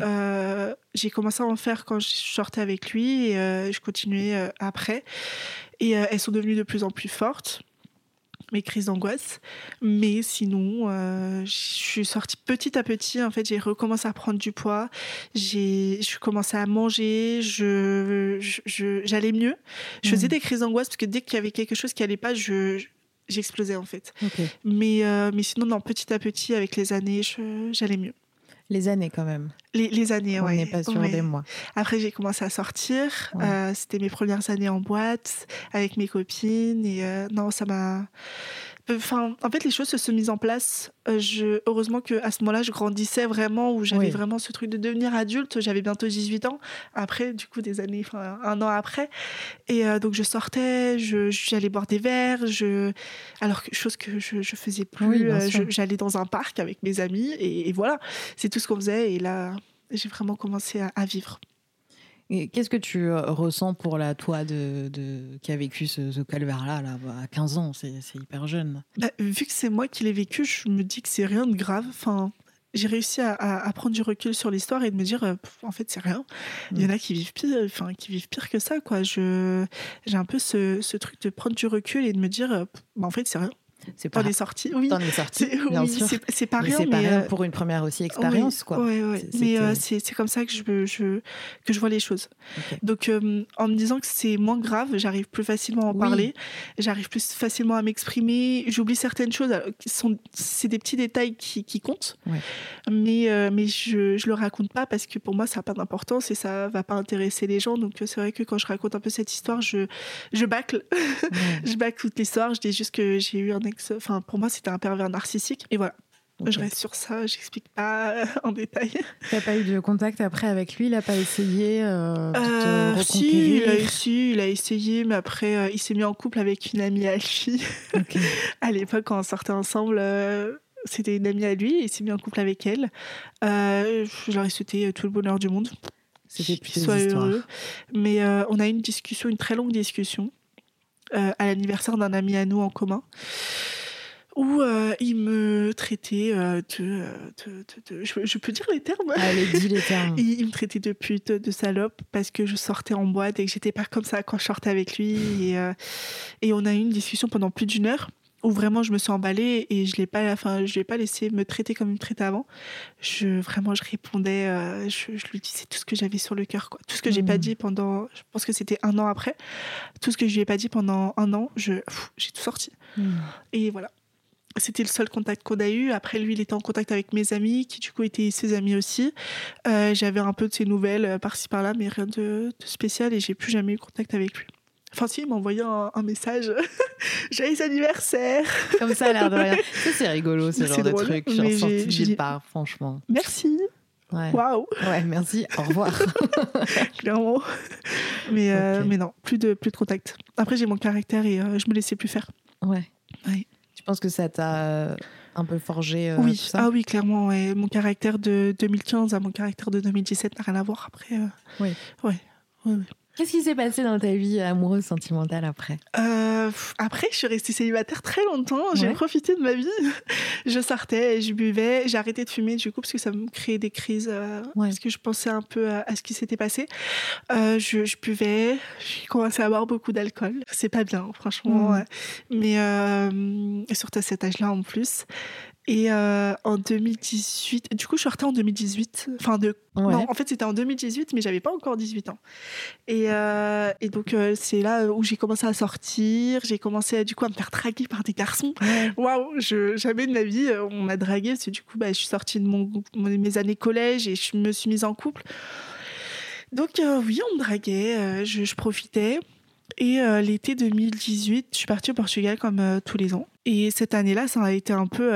J'ai commencé à en faire quand je sortais avec lui et je continuais après. Et elles sont devenues de plus en plus fortes, mes crises d'angoisse. Mais sinon, je suis sortie petit à petit. En fait, j'ai recommencé à prendre du poids. Je commençais à manger. J'allais mieux. Je faisais des crises d'angoisse parce que dès qu'il y avait quelque chose qui allait pas, j'explosais en fait. Mais sinon, non, petit à petit, avec les années, j'allais mieux.
Les années quand même.
Les années,
On n'est pas sur des mois.
Après, j'ai commencé à sortir. C'était mes premières années en boîte avec mes copines. Et non, ça m'a... en fait, les choses se sont mises en place. Heureusement qu'à ce moment-là, je grandissais vraiment, où j'avais vraiment ce truc de devenir adulte. J'avais bientôt 18 ans. Après, du coup, 1 an après. Et donc, je sortais, j'allais boire des verres. Alors, chose que je faisais plus. J'allais dans un parc avec mes amis. Et voilà, c'est tout ce qu'on faisait. Et là, j'ai vraiment commencé à vivre.
Et qu'est-ce que tu ressens pour toi qui a vécu ce calvaire-là à 15 ans ? C'est hyper jeune.
Vu que c'est moi qui l'ai vécu, je me dis que c'est rien de grave. J'ai réussi à prendre du recul sur l'histoire et de me dire, en fait, c'est rien. Il y en a qui vivent pire que ça, quoi. J'ai un peu ce truc de prendre du recul et de me dire, en fait, c'est rien. T'en es sorti,
T'en es sorti, bien sûr.
C'est pas rien,
mais c'est pas rien pour une première aussi expérience, quoi.
Mais c'est comme ça que je vois les choses. Donc, en me disant que c'est moins grave, j'arrive plus facilement à en parler, j'arrive plus facilement à m'exprimer. J'oublie certaines choses, c'est des petits détails qui comptent, mais je le raconte pas parce que pour moi, ça n'a pas d'importance et ça va pas intéresser les gens. Donc, c'est vrai que quand je raconte un peu cette histoire, je bâcle. Je bâcle toute l'histoire. Je dis juste que j'ai eu un pour moi, c'était un pervers narcissique. Et voilà. Je reste sur ça, j'explique pas en détail.
T'as pas eu de contact après avec lui? Il a pas essayé de te reconquérir?
Si, il a essayé, mais après, il s'est mis en couple avec une amie à lui. À l'époque, quand on sortait ensemble, c'était une amie à lui, et il s'est mis en couple avec elle. Je leur ai souhaité tout le bonheur du monde.
C'était plus
qu'ils soient heureux. Mais on a eu une très longue discussion. À l'anniversaire d'un ami à nous en commun. où il me traitait je peux dire les termes?
Allez, dis les termes.
Il me traitait de pute, de salope, parce que je sortais en boîte et que j'étais pas comme ça quand je sortais avec lui. Et on a eu une discussion pendant plus d'1 heure où vraiment je me suis emballée et je l'ai pas laissé me traiter comme il me traitait avant. Je répondais, je lui disais tout ce que j'avais sur le cœur, quoi. Tout ce que j'ai pas dit pendant, je pense que c'était 1 an après, tout ce que je lui ai pas dit pendant 1 an, j'ai tout sorti. Et voilà. C'était le seul contact qu'on a eu. Après, lui, il était en contact avec mes amis, qui du coup étaient ses amis aussi. J'avais un peu de ses nouvelles par-ci par-là, mais rien de spécial, et j'ai plus jamais eu contact avec lui. Enfin si, il m'a envoyé un message. Joyeux anniversaire.
Comme ça, à l'air de rien. Ça, c'est rigolo, ce genre
drôle,
de truc. Genre
mais
sorti
j'ai
nulle part, franchement.
Merci.
Ouais.
Waouh.
Ouais, merci. Au revoir.
Clairement. Mais,
Ok.
mais non, plus de contact. Après, j'ai mon caractère et je me laissais plus faire.
Ouais.
Ouais.
Tu penses que ça t'a un peu forgé
Oui,
tout ça?
oui, clairement. Ouais. Mon caractère de 2015 à mon caractère de 2017 n'a rien à voir après.
Oui.
Ouais. Oui.
Qu'est-ce qui s'est passé dans ta vie amoureuse, sentimentale après?
Après, je suis restée célibataire très longtemps. J'ai
Ouais.
profité de ma vie. Je sortais, je buvais. J'ai arrêté de fumer du coup parce que ça me créait des crises.
Ouais.
Parce que je pensais un peu à ce qui s'était passé. Je buvais. J'ai commencé à boire beaucoup d'alcool. C'est pas bien, franchement. Mais surtout à cet âge-là en plus. Et en 2018, du coup, je sortais en 2018. Non, en fait, c'était en 2018, mais j'avais pas encore 18 ans. Et donc, c'est là où j'ai commencé à sortir. J'ai commencé, du coup, à me faire draguer par des garçons. Waouh, jamais de ma vie, on m'a draguée. Parce que du coup, je suis sortie de mes années collège et je me suis mise en couple. Donc, oui, on me draguait, je profitais. Et l'été 2018, je suis partie au Portugal comme tous les ans. Et cette année-là, ça a été un peu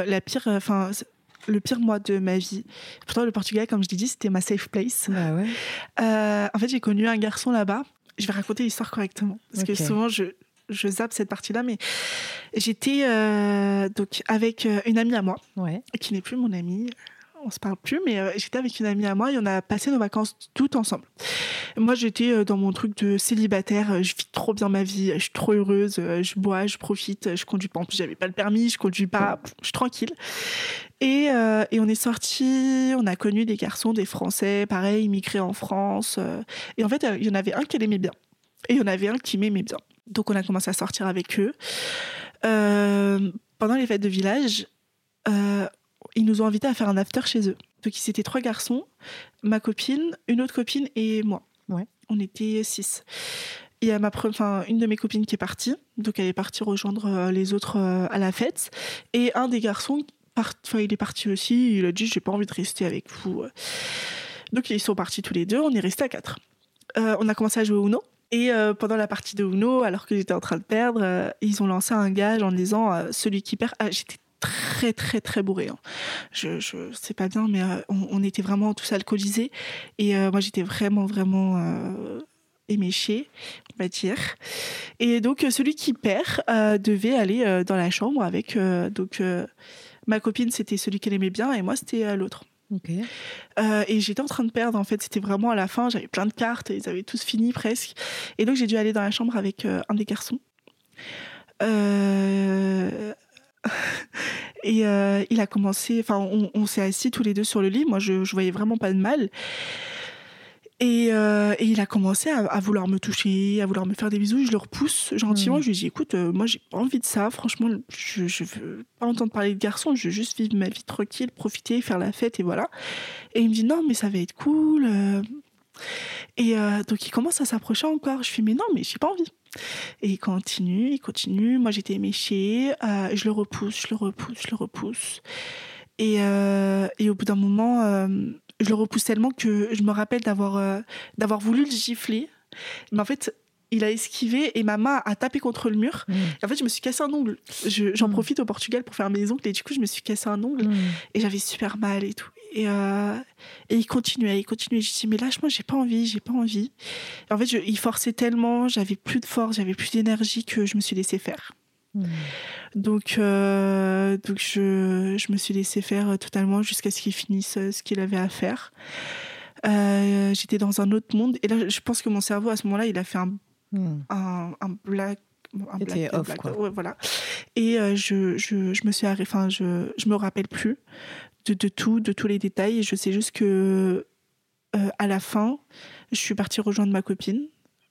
le pire mois de ma vie. Pourtant, le Portugal, comme je l'ai dit, c'était ma safe place.
Bah ouais.
En fait, j'ai connu un garçon là-bas. Je vais raconter l'histoire correctement. Parce que souvent, je zappe cette partie-là. Mais j'étais donc avec une amie à moi, qui n'est plus mon amie. On se parle plus, mais j'étais avec une amie à moi et on a passé nos vacances toutes ensemble. Moi, j'étais dans mon truc de célibataire. Je vis trop bien ma vie. Je suis trop heureuse. Je bois, je profite. Je conduis pas. En plus, j'avais pas le permis. Je conduis pas. Je suis tranquille. Et on est sortis. On a connu des garçons, des Français, pareil, immigrés en France. Et en fait, il y en avait un qui l'aimait bien. Et il y en avait un qui m'aimait bien. Donc, on a commencé à sortir avec eux. Pendant les fêtes de village, ils nous ont invités à faire un after chez eux. Donc, c'était 3 garçons, ma copine, une autre copine et moi. On était 6. Il y a une de mes copines qui est partie. Donc, elle est partie rejoindre les autres à la fête. Et un des garçons, il est parti aussi. Il a dit, j'ai pas envie de rester avec vous. Donc, ils sont partis tous les deux. On est restés à 4. On a commencé à jouer au Uno. Et pendant la partie de Uno, alors que j'étais en train de perdre, ils ont lancé un gage en disant, celui qui perd... j'étais très très très bourré. Je sais pas bien, mais on était vraiment tous alcoolisés et moi j'étais vraiment éméchée, on va dire. Et donc celui qui perd devait aller dans la chambre avec ma copine, c'était celui qu'elle aimait bien et moi c'était l'autre. Et j'étais en train de perdre, en fait, c'était vraiment à la fin, j'avais plein de cartes, ils avaient tous fini presque, et donc j'ai dû aller dans la chambre avec un des garçons. Et il a commencé, on s'est assis tous les deux sur le lit, moi je voyais vraiment pas de mal, et il a commencé à vouloir me toucher, à vouloir me faire des bisous. Je le repousse gentiment, je lui dis écoute, moi j'ai pas envie de ça, franchement je veux pas entendre parler de garçon, je veux juste vivre ma vie tranquille, profiter, faire la fête et voilà. Et il me dit non mais ça va être cool, et donc il commence à s'approcher encore, je fais mais non mais j'ai pas envie. Et il continue. Moi, j'étais éméchée. Je le repousse. Et au bout d'un moment, je le repousse tellement que je me rappelle d'avoir voulu le gifler. Mais en fait, il a esquivé et ma main a tapé contre le mur. Et en fait, je me suis cassé un ongle. J'en profite au Portugal pour faire mes ongles. Et du coup, je me suis cassé un ongle. Et j'avais super mal et tout. Et il continuait. Je dis mais lâche-moi, j'ai pas envie. Et en fait, il forçait tellement, j'avais plus de force, j'avais plus d'énergie que je me suis laissée faire. Donc je me suis laissée faire totalement jusqu'à ce qu'il finisse ce qu'il avait à faire. J'étais dans un autre monde et là, je pense que mon cerveau à ce moment-là, il a fait un un
T'étais off, quoi.
Ouais, voilà. Et je me suis arrêtée, je me rappelle plus de tout, de tous les détails. Et je sais juste que à la fin, je suis partie rejoindre ma copine.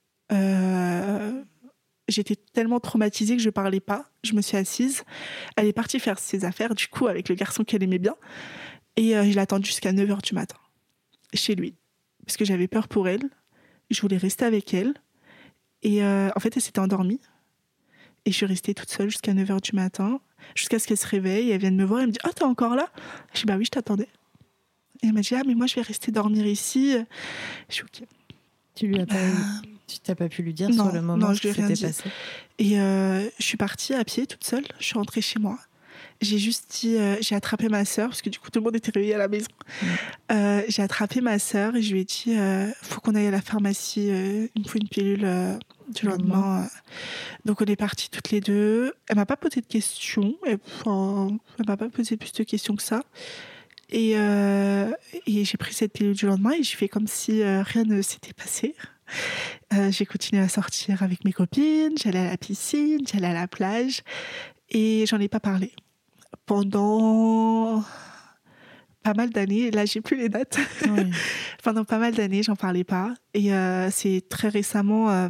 J'étais tellement traumatisée que je parlais pas. Je me suis assise. Elle est partie faire ses affaires, du coup, avec le garçon qu'elle aimait bien. Et je l'ai attendue jusqu'à 9h du matin, chez lui. Parce que j'avais peur pour elle. Je voulais rester avec elle. Et en fait, elle s'était endormie. Et je suis restée toute seule jusqu'à 9h du matin, jusqu'à ce qu'elle se réveille. Elle vienne me voir et me dit « Oh, t'es encore là ?» Je dis « Bah oui, je t'attendais. » Et elle m'a dit « Ah, mais moi, je vais rester dormir ici. » Je suis OK.
Tu t'as pas pu lui dire sur le moment ce qui s'était passé?
Et je suis partie à pied toute seule. Je suis rentrée chez moi. J'ai juste dit, j'ai attrapé ma sœur, parce que du coup tout le monde était réveillé à la maison. J'ai attrapé ma sœur et je lui ai dit, faut qu'on aille à la pharmacie, il me faut une pilule du lendemain. Donc on est parties toutes les deux. Elle m'a pas posé de questions, elle m'a pas posé plus de questions que ça. Et j'ai pris cette pilule du lendemain et j'ai fait comme si rien ne s'était passé. J'ai continué à sortir avec mes copines, j'allais à la piscine, j'allais à la plage et j'en ai pas parlé. Pendant pas mal d'années, là j'ai plus les dates, oui. Pendant pas mal d'années j'en parlais pas et c'est très récemment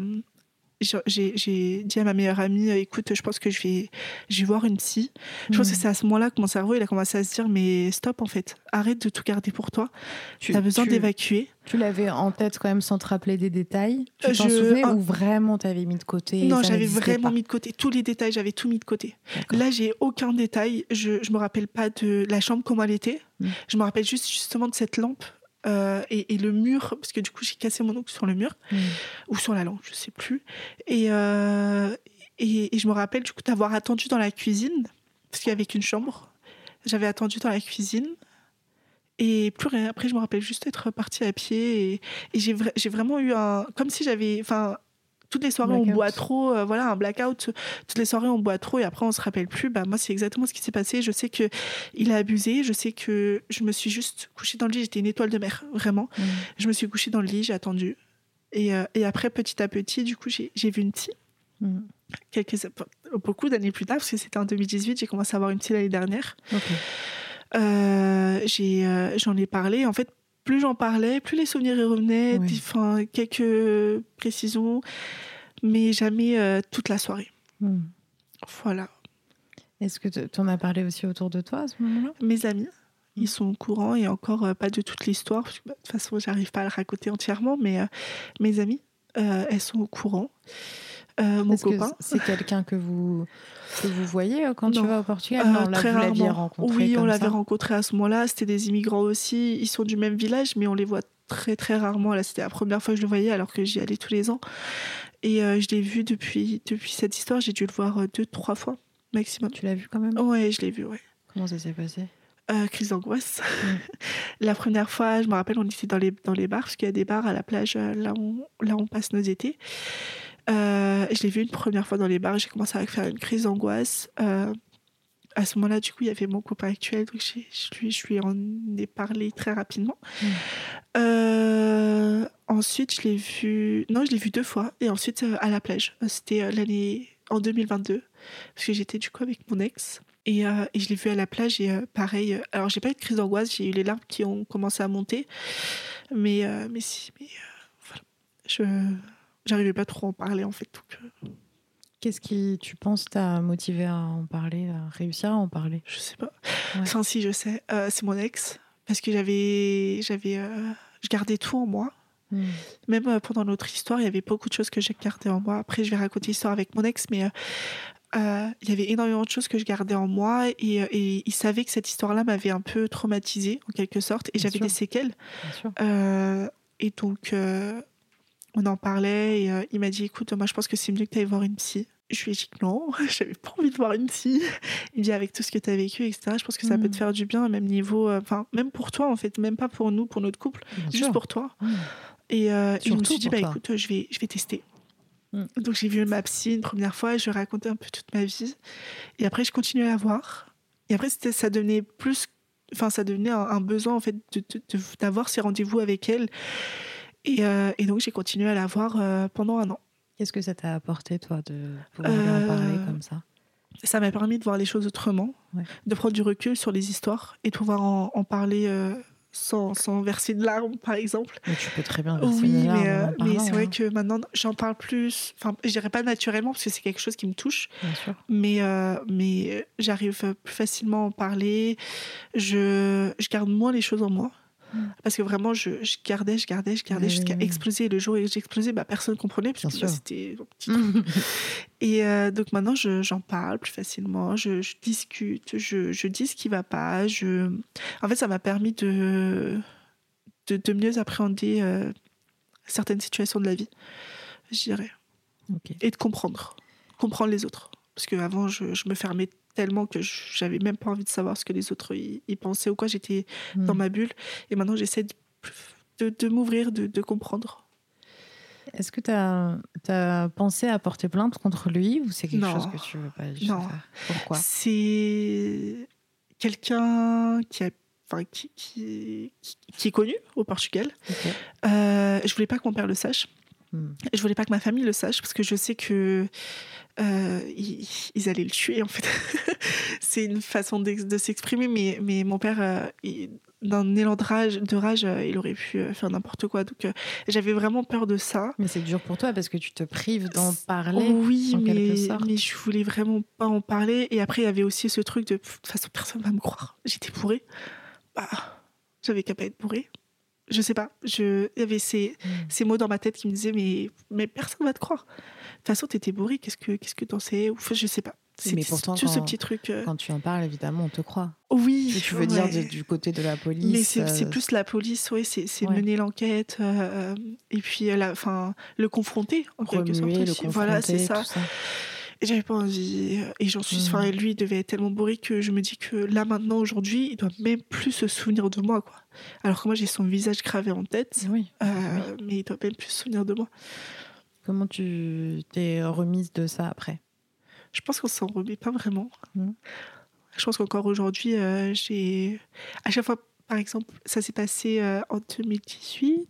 j'ai dit à ma meilleure amie écoute, je pense que je vais voir une psy. Je pense que c'est à ce moment-là que mon cerveau il a commencé à se dire mais stop en fait, arrête de tout garder pour toi, tu as besoin d'évacuer.
Tu l'avais en tête quand même sans te rappeler des détails? Tu t'en souvenais ou vraiment t'avais mis de côté?
Non, j'avais vraiment mis de côté tous les détails, j'avais tout mis de côté. D'accord. Là j'ai aucun détail, je me rappelle pas de la chambre comment elle était, je me rappelle justement de cette lampe. Et le mur, parce que du coup j'ai cassé mon ongle sur le mur ou sur la lampe, je sais plus. Et je me rappelle du coup d'avoir attendu dans la cuisine parce qu'il y avait qu'une chambre. J'avais attendu dans la cuisine et plus rien. Après je me rappelle juste être partie à pied et j'ai vraiment eu comme si j'avais, toutes les soirées blackout. On boit trop, un blackout. Toutes les soirées on boit trop et après on se rappelle plus. Bah moi c'est exactement ce qui s'est passé. Je sais que il a abusé. Je sais que je me suis juste couchée dans le lit. J'étais une étoile de mer, vraiment. Je me suis couchée dans le lit, j'ai attendu. Et après petit à petit, du coup j'ai vu une psy. Beaucoup d'années plus tard, parce que c'était en 2018. J'ai commencé à avoir une psy l'année dernière. J'en ai parlé. En fait. Plus j'en parlais, plus les souvenirs y revenaient, quelques précisions, mais jamais toute la soirée. Voilà.
Est-ce que tu en as parlé aussi autour de toi à ce moment-là?
Mes amis, ils sont au courant et encore pas de toute l'histoire, parce que de toute façon, j'arrive pas à le raconter entièrement, mais mes amies, elles sont au courant. Mon copain.
C'est quelqu'un que vous voyez quand tu vas au Portugal? Non,
très
vous l'aviez rencontré.
Oui,
comme
on l'avait
ça.
rencontré à ce moment-là. C'était des immigrants aussi. Ils sont du même village, mais on les voit très très rarement. Là, c'était la première fois que je le voyais, alors que j'y allais tous les ans. Et je l'ai vu depuis cette histoire. J'ai dû le voir 2-3 fois maximum.
Tu l'as vu quand même?
Ouais, je l'ai vu. Ouais.
Comment ça s'est passé?
Crise d'angoisse. La première fois, je me rappelle, on était dans les bars, parce qu'il y a des bars à la plage là où on passe nos étés. Je l'ai vu une première fois dans les bars, j'ai commencé à faire une crise d'angoisse. À ce moment-là, du coup, il y avait mon copain actuel, donc je lui en ai parlé très rapidement. Ensuite, je l'ai vu 2 fois, et ensuite à la plage. C'était l'année en 2022, parce que j'étais du coup avec mon ex. Et je l'ai vu à la plage, et pareil. Alors, j'ai pas eu de crise d'angoisse, j'ai eu les larmes qui ont commencé à monter. Mais voilà. J'arrivais pas trop à en parler, en fait. Donc,
Qu'est-ce qui, tu penses, t'a motivé à en parler, à réussir à en parler?
Je sais pas. Ouais. Enfin, si, je sais. C'est mon ex. Parce que je gardais tout en moi. Même pendant notre histoire, il y avait beaucoup de choses que j'ai gardées en moi. Après, je vais raconter l'histoire avec mon ex, mais il y avait énormément de choses que je gardais en moi. Et il savait que cette histoire-là m'avait un peu traumatisée, en quelque sorte. Et j'avais des séquelles.
Bien sûr.
Et donc... on en parlait et il m'a dit écoute, moi je pense que c'est mieux que tu ailles voir une psy. Je lui ai dit que non, j'avais pas envie de voir une psy. Il me dit avec tout ce que tu as vécu, etc., je pense que ça peut te faire du bien, à même niveau, même pour toi en fait, même pas pour nous, pour notre couple, bien juste sûr. Pour toi. Et je me suis dit écoute, je vais tester. Donc j'ai vu ma psy une première fois, je lui ai raconté un peu toute ma vie. Et après je continuais à la voir. Et après ça devenait un besoin en fait d'avoir ces rendez-vous avec elle. Et donc j'ai continué à la voir pendant 1 an.
Qu'est-ce que ça t'a apporté, toi, de pouvoir lui en parler comme ça?
Ça m'a permis de voir les choses autrement, de prendre du recul sur les histoires et de pouvoir en parler sans verser de larmes, par exemple.
Mais tu peux très bien verser des larmes.
Mais c'est vrai que maintenant, j'en parle plus. Enfin, je dirais pas naturellement parce que c'est quelque chose qui me touche.
Bien sûr.
Mais j'arrive plus facilement à en parler. Je garde moins les choses en moi. Parce que vraiment, je gardais jusqu'à exploser. Et le jour où j'ai explosé, personne ne comprenait, parce que c'était un petit truc. Et donc maintenant, j'en parle plus facilement, je discute, je dis ce qui ne va pas. En fait, ça m'a permis de mieux appréhender certaines situations de la vie, je dirais.
Okay.
Et de comprendre les autres. Parce qu'avant, je me fermais tellement que j'avais même pas envie de savoir ce que les autres y pensaient ou quoi. J'étais dans ma bulle. Et maintenant, j'essaie de m'ouvrir, de comprendre.
Est-ce que tu as pensé à porter plainte contre lui ou c'est quelque chose que tu veux pas faire? Pourquoi?
C'est quelqu'un qui est connu au Portugal. Okay. Je voulais pas que mon père le sache. Je voulais pas que ma famille le sache parce que je sais que ils allaient le tuer en fait. C'est une façon de s'exprimer, mais mon père, dans un élan de rage, il aurait pu faire n'importe quoi. Donc j'avais vraiment peur de ça.
Mais c'est dur pour toi parce que tu te prives d'en parler.
Oui, en quelque sorte. Mais je voulais vraiment pas en parler. Et après, il y avait aussi ce truc de toute façon, personne va me croire. J'étais bourrée. J'avais qu'à pas être bourrée. Je sais pas, il y avait ces mots dans ma tête qui me disaient mais personne va te croire. De toute façon, t'étais bourrée, qu'est-ce que t'en sais? Ou je sais pas.
Mais pourtant,
ce petit truc.
Quand tu en parles, évidemment, on te croit.
Oui.
Si tu veux dire du côté de la police.
Mais c'est plus la police, c'est mener l'enquête et puis le confronter en quelque sorte. Voilà, c'est ça. Et j'avais pas envie. Et j'en suis. Lui, il devait être tellement bourré que je me dis que là, maintenant, aujourd'hui, il doit même plus se souvenir de moi, quoi. Alors que moi, j'ai son visage gravé en tête.
Oui.
Mais il doit même plus se souvenir de moi.
Comment tu t'es remise de ça après?
Je pense qu'on s'en remet pas vraiment. Je pense qu'encore aujourd'hui, j'ai. À chaque fois, par exemple, ça s'est passé en 2018.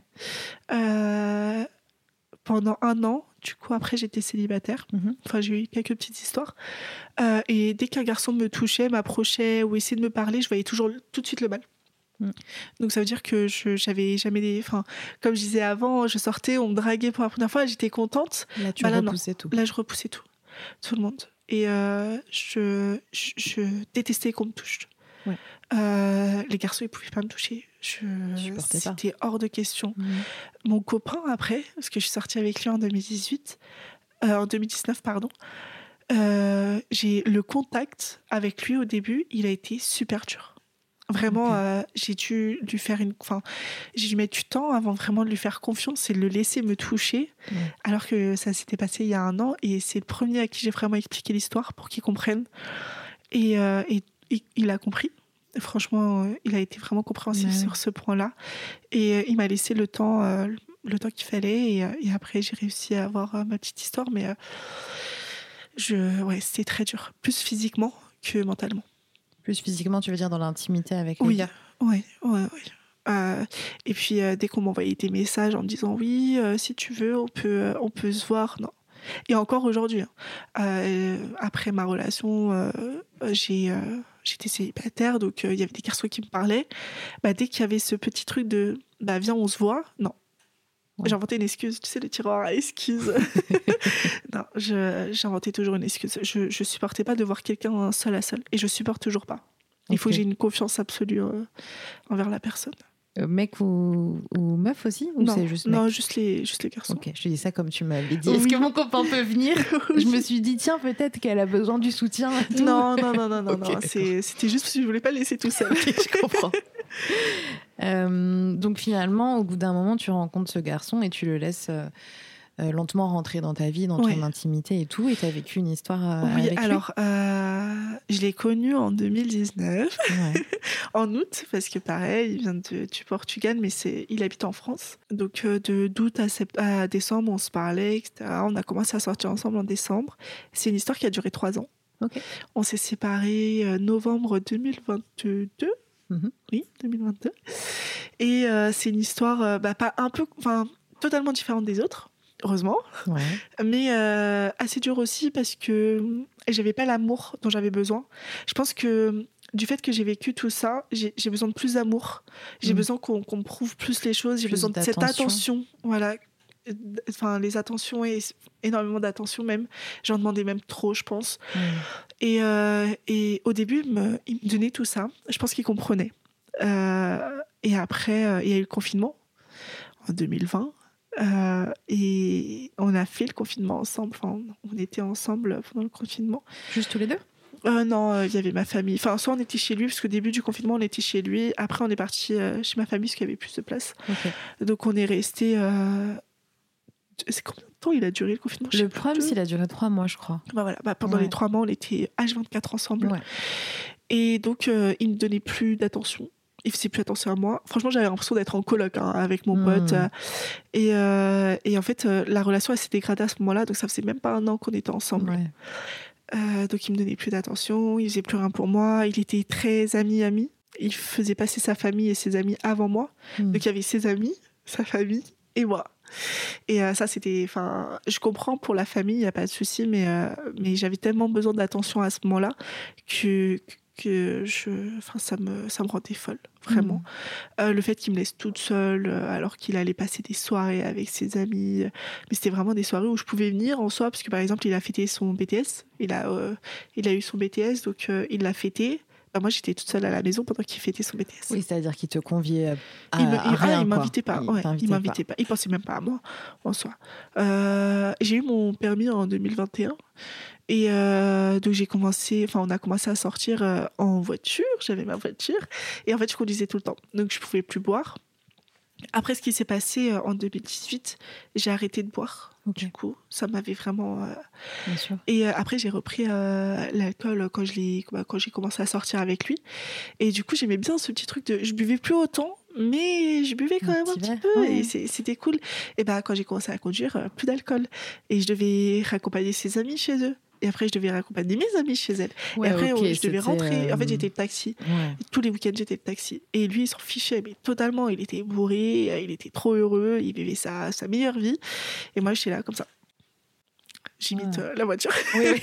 Pendant 1 an. Du coup, après, j'étais célibataire. Enfin, j'ai eu quelques petites histoires. Et dès qu'un garçon me touchait, m'approchait ou essayait de me parler, je voyais toujours tout de suite le mal. Donc, ça veut dire que j'avais jamais des... Enfin, comme je disais avant, je sortais, on me draguait pour la première fois, j'étais contente.
Là, tu repoussais tout.
Là, je repoussais tout. Tout le monde. Et je détestais qu'on me touche. Les garçons, ils pouvaient pas me toucher. C'était hors de question. Mon copain, après, parce que je suis sortie avec lui en 2019, pardon, j'ai le contact avec lui au début, il a été super dur. Vraiment, j'ai dû lui faire j'ai dû mettre du temps avant vraiment de lui faire confiance et de le laisser me toucher, alors que ça s'était passé il y a 1 an et c'est le premier à qui j'ai vraiment expliqué l'histoire pour qu'il comprenne. Et il a compris. Franchement, il a été vraiment compréhensif sur ce point-là. Et il m'a laissé le temps qu'il fallait. Et après, j'ai réussi à avoir ma petite histoire. Mais c'était très dur. Plus physiquement que mentalement.
Plus physiquement, tu veux dire dans l'intimité avec les gars?
Oui. Et puis, dès qu'on m'envoyait des messages en me disant « Oui, si tu veux, on peut se voir. » Non. Et encore aujourd'hui, après ma relation, j'étais célibataire, donc il y avait des garçons qui me parlaient. Dès qu'il y avait ce petit truc de « viens, on se voit », non. J'ai inventé une excuse, tu sais, le tiroir à excuses. Non, j'inventais toujours une excuse. Je supportais pas de voir quelqu'un seul à seul, et je supporte toujours pas. Il faut que j'ai une confiance absolue envers la personne.
Mec ou meuf aussi ou
non,
c'est juste mec?
Non, juste les garçons.
Ok, je te dis ça comme tu m'avais dit. Est-ce que mon copain peut venir? Je me suis dit, tiens, peut-être qu'elle a besoin du soutien.
Non. C'était juste parce que je voulais pas le laisser tout seul.
Je comprends. Donc finalement, au bout d'un moment, tu rencontres ce garçon et tu le laisses lentement rentrer dans ta vie, dans ton intimité et tout. Et tu as vécu une histoire avec lui?
Alors, je l'ai connu en 2019, en août, parce que pareil, il vient du Portugal, mais il habite en France. Donc d'août à décembre, on se parlait, etc. On a commencé à sortir ensemble en décembre. C'est une histoire qui a duré 3 ans.
Okay.
On s'est séparés novembre 2022. Oui, 2022. Et c'est une histoire totalement différente des autres. heureusement.
Ouais.
Mais assez dur aussi parce que j'avais pas l'amour dont j'avais besoin. Je pense que du fait que j'ai vécu tout ça, j'ai besoin de plus d'amour. J'ai besoin qu'on me prouve plus les choses. J'ai besoin de cette attention. Voilà. Enfin, les attentions et énormément d'attention même. J'en demandais même trop, je pense. Et au début, il me donnait tout ça. Je pense qu'il comprenait. Et après, il y a eu le confinement en 2020. Et on a fait le confinement ensemble. Enfin, on était ensemble pendant le confinement.
Juste tous les deux?
Non, il y avait ma famille. Enfin, soit on était chez lui, parce qu'au début du confinement, on était chez lui. Après, on est parti chez ma famille, parce qu'il y avait plus de place.
Okay.
Donc, on est resté... C'est combien de temps il a duré le confinement?
Le problème, il a duré 3 mois, je crois.
Voilà. Pendant les 3 mois, on était H24 ensemble. Ouais. Et donc, il me donnait plus d'attention. Il faisait plus attention à moi. Franchement, j'avais l'impression d'être en coloc avec mon pote. Et en fait, la relation, elle s'est dégradée à ce moment-là. Donc, ça faisait même pas 1 an qu'on était ensemble. Ouais. Donc, il me donnait plus d'attention. Il faisait plus rien pour moi. Il était très ami. Il faisait passer sa famille et ses amis avant moi. Donc, il y avait ses amis, sa famille et moi. Et ça, c'était... Enfin, je comprends pour la famille, il n'y a pas de souci, mais j'avais tellement besoin d'attention à ce moment-là que ça me rendait folle, vraiment. Le fait qu'il me laisse toute seule, alors qu'il allait passer des soirées avec ses amis. Mais c'était vraiment des soirées où je pouvais venir en soi, parce que par exemple, il a fêté son BTS. Il a eu son BTS, donc il l'a fêté. Moi, j'étais toute seule à la maison pendant qu'il fêtait son BTS.
Oui, c'est-à-dire qu'il te conviait à
rien.
Il
m'invitait pas. Il m'invitait pas. Il pensait même pas à moi, en soi. J'ai eu mon permis en 2021. Et donc, on a commencé à sortir en voiture. J'avais ma voiture. Et en fait, je conduisais tout le temps. Donc, je pouvais plus boire. Après ce qui s'est passé en 2018, j'ai arrêté de boire. Okay. Du coup, ça m'avait vraiment...
Bien sûr.
Et après, j'ai repris l'alcool quand j'ai commencé à sortir avec lui. Et du coup, j'aimais bien ce petit truc de... Je buvais plus autant, mais je buvais quand même un petit peu. Ouais. Et c'était cool. Et quand j'ai commencé à conduire, plus d'alcool. Et je devais raccompagner ses amis chez eux. Et après, je devais raccompagner mes amis chez elle. Ouais, et après, je devais rentrer. En fait, j'étais le taxi. Ouais. Tous les week-ends, j'étais le taxi. Et lui, il s'en fichait, mais totalement. Il était bourré, il était trop heureux, il vivait sa meilleure vie. Et moi, j'étais là comme ça. J'imite la voiture. Oui.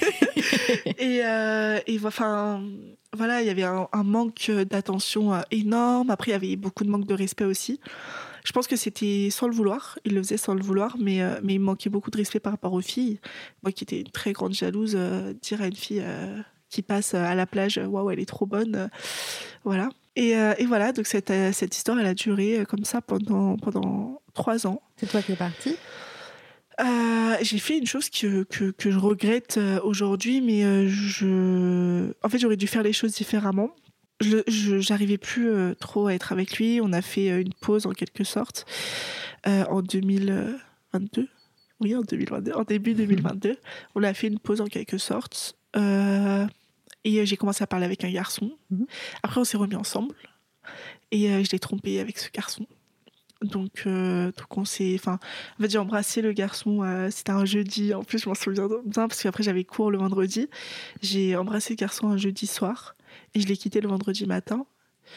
Et enfin, voilà, il y avait un manque d'attention énorme. Après, il y avait beaucoup de manque de respect aussi. Je pense que c'était sans le vouloir. Il le faisait sans le vouloir, mais il me manquait beaucoup de respect par rapport aux filles. Moi qui étais une très grande jalouse, dire à une fille qui passe à la plage, waouh, elle est trop bonne. Voilà. Et voilà, donc cette histoire, elle a duré comme ça pendant 3 ans.
C'est toi qui es partie ?
J'ai fait une chose que je regrette aujourd'hui, mais en fait, j'aurais dû faire les choses différemment. J'arrivais plus trop à être avec lui. On a fait une pause en quelque sorte en 2022. Oui, en 2022, en début 2022. On a fait une pause en quelque sorte. Et j'ai commencé à parler avec un garçon. Après, on s'est remis ensemble. Et je l'ai trompé avec ce garçon. Donc on s'est... Enfin, en fait, j'ai embrassé le garçon. C'était un jeudi. En plus, je m'en souviens bien parce qu'après, j'avais cours le vendredi. J'ai embrassé le garçon un jeudi soir. Et je l'ai quitté le vendredi matin.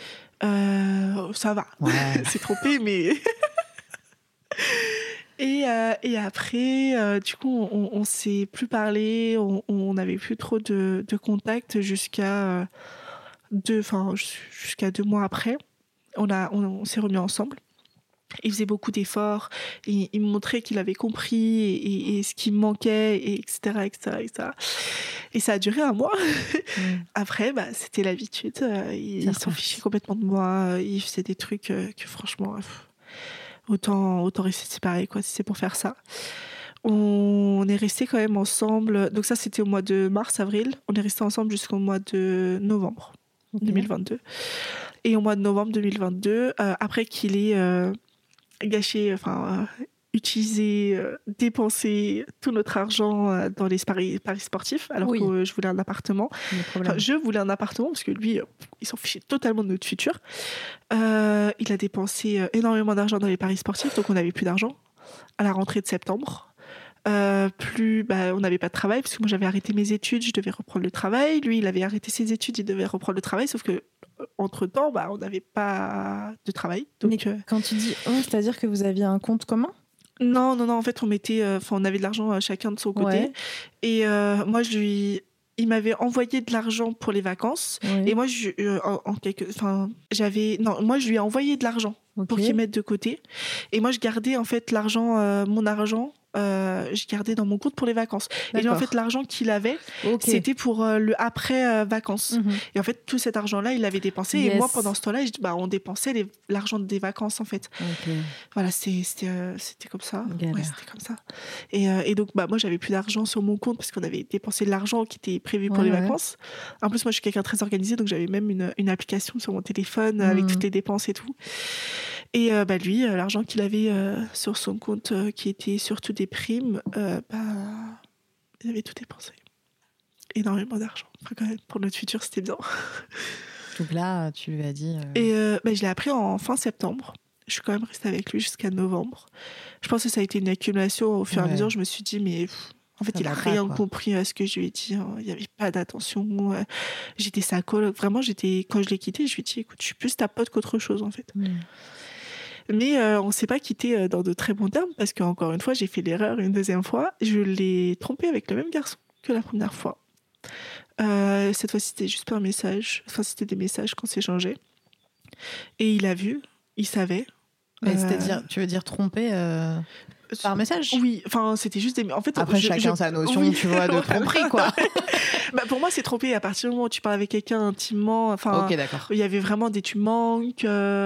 Ça va. Ouais. C'est trompé, mais... et après, du coup, on s'est plus parlé. On n'avait plus trop de contact jusqu'à 2 mois après. On s'est remis ensemble. Il faisait beaucoup d'efforts, il me montrait qu'il avait compris et ce qui me manquait, etc. Et ça a duré 1 mois. Après, c'était l'habitude. Il s'en fichait complètement de moi. Il faisait des trucs que franchement, autant rester séparés, quoi, si c'est pour faire ça. On est restés quand même ensemble. Donc ça, c'était au mois de mars-avril. On est restés ensemble jusqu'au mois de novembre 2022. Et au mois de novembre 2022, après qu'il ait... gâché, utiliser, dépenser tout notre argent dans les paris sportifs, alors que je voulais un appartement. Je voulais un appartement parce que lui, il s'en fichait totalement de notre futur. Il a dépensé énormément d'argent dans les paris sportifs, donc on n'avait plus d'argent à la rentrée de septembre. On n'avait pas de travail parce que moi j'avais arrêté mes études, je devais reprendre le travail. Lui, il avait arrêté ses études, il devait reprendre le travail, sauf que entre-temps, on n'avait pas de travail. Donc,
mais quand tu dis c'est-à-dire que vous aviez un compte commun ?
Non, en fait, on avait de l'argent chacun de son côté. Et moi, il m'avait envoyé de l'argent pour les vacances. Et moi, moi, je lui ai envoyé de l'argent pour qu'il mette de côté. Et moi, je gardais en fait mon argent. Je gardais dans mon compte pour les vacances. D'accord. Et lui, en fait, l'argent qu'il avait, c'était pour le après vacances. Et en fait, tout cet argent-là, il l'avait dépensé. Et moi, pendant ce temps-là, on dépensait l'argent des vacances, en fait. Voilà, c'était comme ça. C'était comme ça. Et donc, moi, j'avais plus d'argent sur mon compte parce qu'on avait dépensé de l'argent qui était prévu pour les vacances. En plus, moi, je suis quelqu'un de très organisé, donc j'avais même une application sur mon téléphone avec toutes les dépenses et tout. Et lui, l'argent qu'il avait sur son compte, qui était surtout des primes, il avait tout dépensé. Énormément d'argent. Enfin, quand même, pour notre futur, c'était bien.
Donc là, tu lui as dit...
Et je l'ai appris en fin septembre. Je suis quand même restée avec lui jusqu'à novembre. Je pense que ça a été une accumulation. Au fur et à mesure, je me suis dit, mais... En fait, il n'a rien compris à ce que je lui ai dit. Il n'y avait pas d'attention. J'étais sa coloc. Vraiment, quand je l'ai quitté, je lui ai dit, écoute, je suis plus ta pote qu'autre chose, en fait. Mais on ne s'est pas quitté dans de très bons termes parce qu'encore une fois, j'ai fait l'erreur une deuxième fois. Je l'ai trompé avec le même garçon que la première fois. Cette fois, c'était juste par message. Enfin, c'était des messages qu'on s'échangeait. Et il a vu, il savait.
C'est-à-dire, tu veux dire tromper par message ?
Oui, enfin, c'était juste des... En fait,
après, chacun sa notion, tu vois, de tromperie, quoi.
Pour moi, c'est tromper à partir du moment où tu parles avec quelqu'un intimement. Enfin,
ok, d'accord.
Il y avait vraiment des tu manques...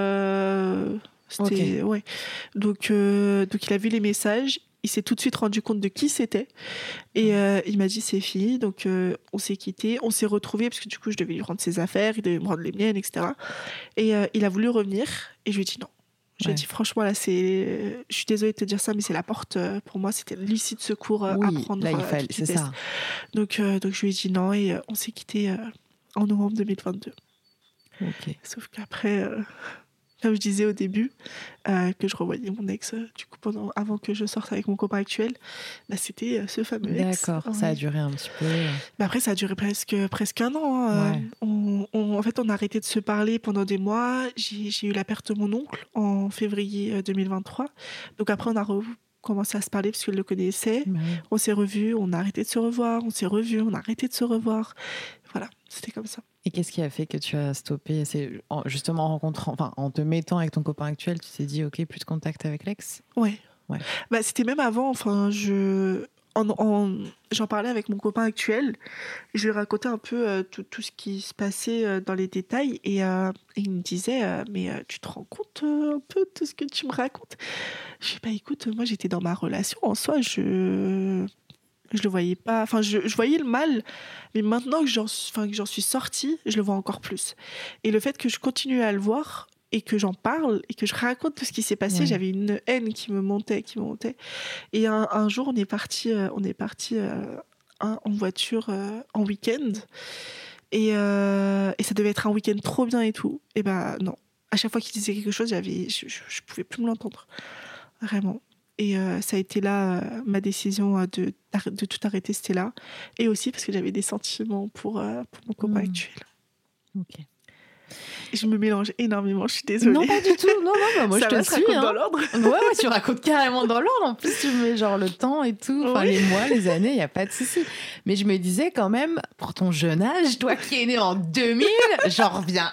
Ouais. Donc, il a vu les messages, il s'est tout de suite rendu compte de qui c'était et il m'a dit c'est fini. Donc on s'est quittés, on s'est retrouvés parce que du coup je devais lui rendre ses affaires, il devait me rendre les miennes, etc. Et il a voulu revenir et je lui ai dit non. J'ai dit franchement là je suis désolée de te dire ça mais c'est la porte pour moi, c'était l'issue de secours à prendre.
Là il fallait, c'est ça.
Donc je lui ai dit non et on s'est quittés en novembre 2022. Sauf qu'après comme je disais au début, que je revoyais mon ex, du coup, avant que je sorte avec mon copain actuel, c'était ce fameux ex.
D'accord, ça a duré un petit peu.
Après, ça a duré presque un an. En fait, on a arrêté de se parler pendant des mois. J'ai eu la perte de mon oncle en février 2023. Donc après, on a commencé à se parler parce qu'il le connaissait. On s'est revus, on a arrêté de se revoir. On s'est revus, on a arrêté de se revoir. Voilà, c'était comme ça.
Et qu'est-ce qui a fait que tu as stoppé ? C'est justement en te mettant avec ton copain actuel, tu t'es dit ok, plus de contact avec l'ex ?
Ouais. C'était même avant. Enfin, j'en parlais avec mon copain actuel. Je lui racontais un peu tout ce qui se passait dans les détails et il me disait mais tu te rends compte un peu de ce que tu me racontes ? Je dis écoute, moi j'étais dans ma relation en soi, je le voyais pas, enfin je voyais le mal, mais maintenant que j'en suis sortie, je le vois encore plus. Et le fait que je continue à le voir et que j'en parle et que je raconte tout ce qui s'est passé, j'avais une haine qui me montait. Et un jour, on est parti en voiture en week-end et ça devait être un week-end trop bien et tout. Et non, à chaque fois qu'il disait quelque chose, je pouvais plus me l'entendre, vraiment. Et ça a été là ma décision de tout arrêter, c'était là. Et aussi parce que j'avais des sentiments pour mon copain actuel.
Ok.
Je me mélange énormément, je suis désolée.
Non, pas du tout. Non, moi
ça
je te suis.
dans l'ordre.
Ouais, tu racontes carrément dans l'ordre. En plus, tu mets genre le temps et tout, les mois, les années, il n'y a pas de souci. Mais je me disais quand même, pour ton jeune âge, toi qui es né en 2000, j'en reviens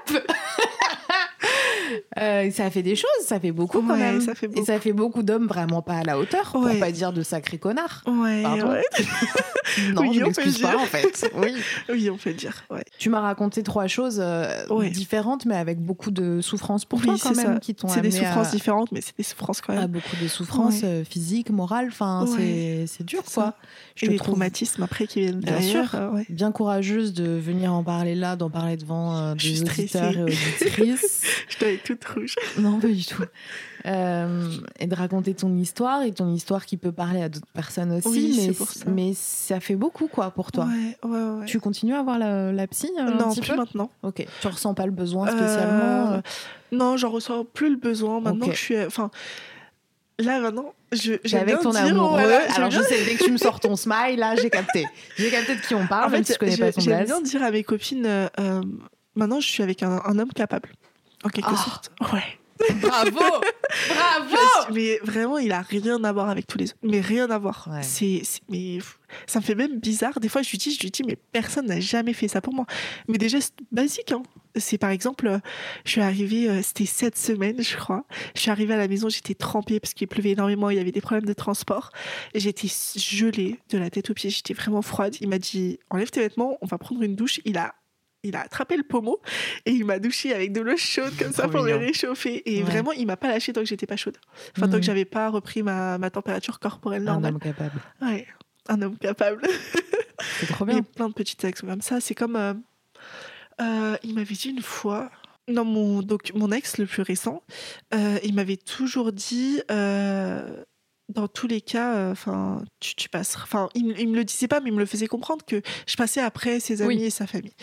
ça fait des choses, ça fait beaucoup quand même.
Ça fait beaucoup.
Et ça fait beaucoup d'hommes vraiment pas à la hauteur, pour pas dire de sacrés connards. Pardon. Non, oui, je m'excuse pas en fait.
Oui, on peut le dire.
Tu m'as raconté 3 choses différentes, mais avec beaucoup de souffrances pour toi quand même, qui t'ont amené.
C'est des souffrances différentes, mais c'est des souffrances quand même.
Beaucoup de souffrances physiques, morales. Enfin, c'est dur, quoi.
Et des traumatismes après qui viennent derrière.
Bien sûr. Bien courageuse de venir en parler là, d'en parler devant des auditeurs et auditrices.
Je dois être toute rouge.
Non, pas du tout. Et de raconter ton histoire, et ton histoire qui peut parler à d'autres personnes aussi, mais ça fait beaucoup, quoi, pour toi.
Ouais.
Tu continues à voir la psy
non, plus maintenant.
Ok. Tu ressens pas le besoin spécialement
Non, j'en ressens plus le besoin maintenant que je suis... Enfin, là, maintenant...
J'ai avec ton amoureux. Alors, je sais, dès que tu me sors ton smile, là, j'ai capté de qui on parle, même si je connais pas son blaze.
J'aime bien dire à mes copines... maintenant, je suis avec un homme capable, en quelque sorte. Ouais.
Bravo.
Mais vraiment, il a rien à voir avec tous les autres. Mais rien à voir.
Ouais.
Mais ça me fait même bizarre. Des fois, je lui dis, mais personne n'a jamais fait ça pour moi. Mais des gestes basiques, hein. C'est par exemple, je suis arrivée, c'était cette semaine, je crois. Je suis arrivée à la maison, j'étais trempée parce qu'il pleuvait énormément, il y avait des problèmes de transport. Et j'étais gelée de la tête aux pieds, j'étais vraiment froide. Il m'a dit, enlève tes vêtements, on va prendre une douche. Il a attrapé le pommeau et il m'a douché avec de l'eau chaude comme ça pour me réchauffer. Et vraiment, il m'a pas lâché tant que j'étais pas chaude. Enfin, tant que j'avais pas repris ma température corporelle normale.
Un homme capable.
Ouais, un homme capable.
C'est trop bien.
Et plein de petites actions comme ça. C'est comme... il m'avait dit une fois... Non, mon ex, le plus récent, il m'avait toujours dit... dans tous les cas, tu passeras. Enfin, il me le disait pas, mais il me le faisait comprendre que je passais après ses amis et sa famille.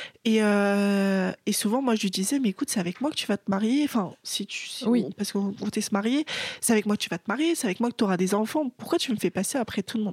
Et souvent, moi, je lui disais, mais écoute, c'est avec moi que tu vas te marier. Enfin, parce qu'on comptait se marier, c'est avec moi que tu vas te marier, c'est avec moi que tu auras des enfants. Pourquoi tu me fais passer après tout le monde ?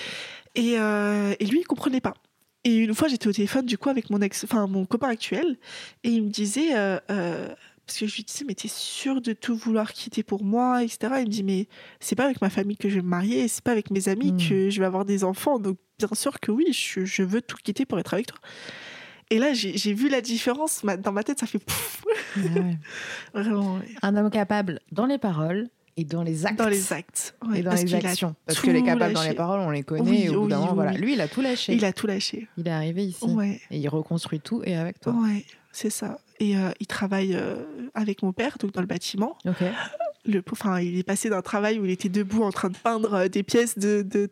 Et lui, il comprenait pas. Et une fois, j'étais au téléphone, du coup, avec mon copain actuel, et il me disait. Parce que je lui disais, mais t'es sûre de tout vouloir quitter pour moi, etc. Il me dit, mais c'est pas avec ma famille que je vais me marier, c'est pas avec mes amis que je vais avoir des enfants. Donc, bien sûr que oui, je veux tout quitter pour être avec toi. Et là, j'ai vu la différence. Dans ma tête, ça fait pouf.
Ouais.
Vraiment, ouais.
Un homme capable dans les paroles et dans les actes.
Dans les actes. Ouais,
et dans les actions. Parce que les capables dans les paroles, on les connaît. Et au bout d'un moment, voilà. Lui, il a tout lâché.
Il a tout lâché.
Il est arrivé ici.
Ouais.
Et il reconstruit tout et avec toi.
Ouais, c'est ça. Et il travaille avec mon père, donc dans le bâtiment.
Ok.
Il est passé d'un travail où il était debout en train de peindre des pièces de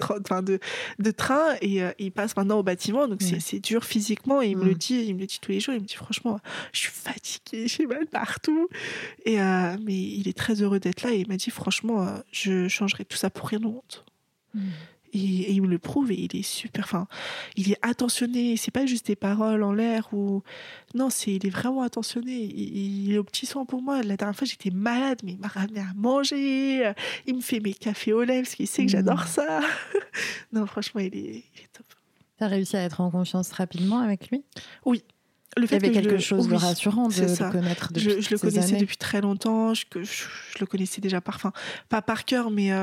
train et il passe maintenant au bâtiment. Donc c'est dur physiquement. Et il me le dit tous les jours. Il me dit franchement, je suis fatiguée, j'ai mal partout. Et mais il est très heureux d'être là. Et il m'a dit franchement, je changerais tout ça pour rien au monde. Et il me le prouve et il est super. Enfin, il est attentionné. C'est pas juste des paroles en l'air ou non, il est vraiment attentionné. Il est aux petits soins pour moi. La dernière fois, j'étais malade, mais il m'a ramené à manger. Il me fait mes cafés au lait parce qu'il sait que j'adore ça. Non, franchement, il est top.
T'as réussi à être en confiance rapidement avec lui ?
Oui. Le fait
il y avait quelque chose de rassurant de le connaître depuis
je le connaissais depuis très longtemps. Je le connaissais déjà pas par cœur, mais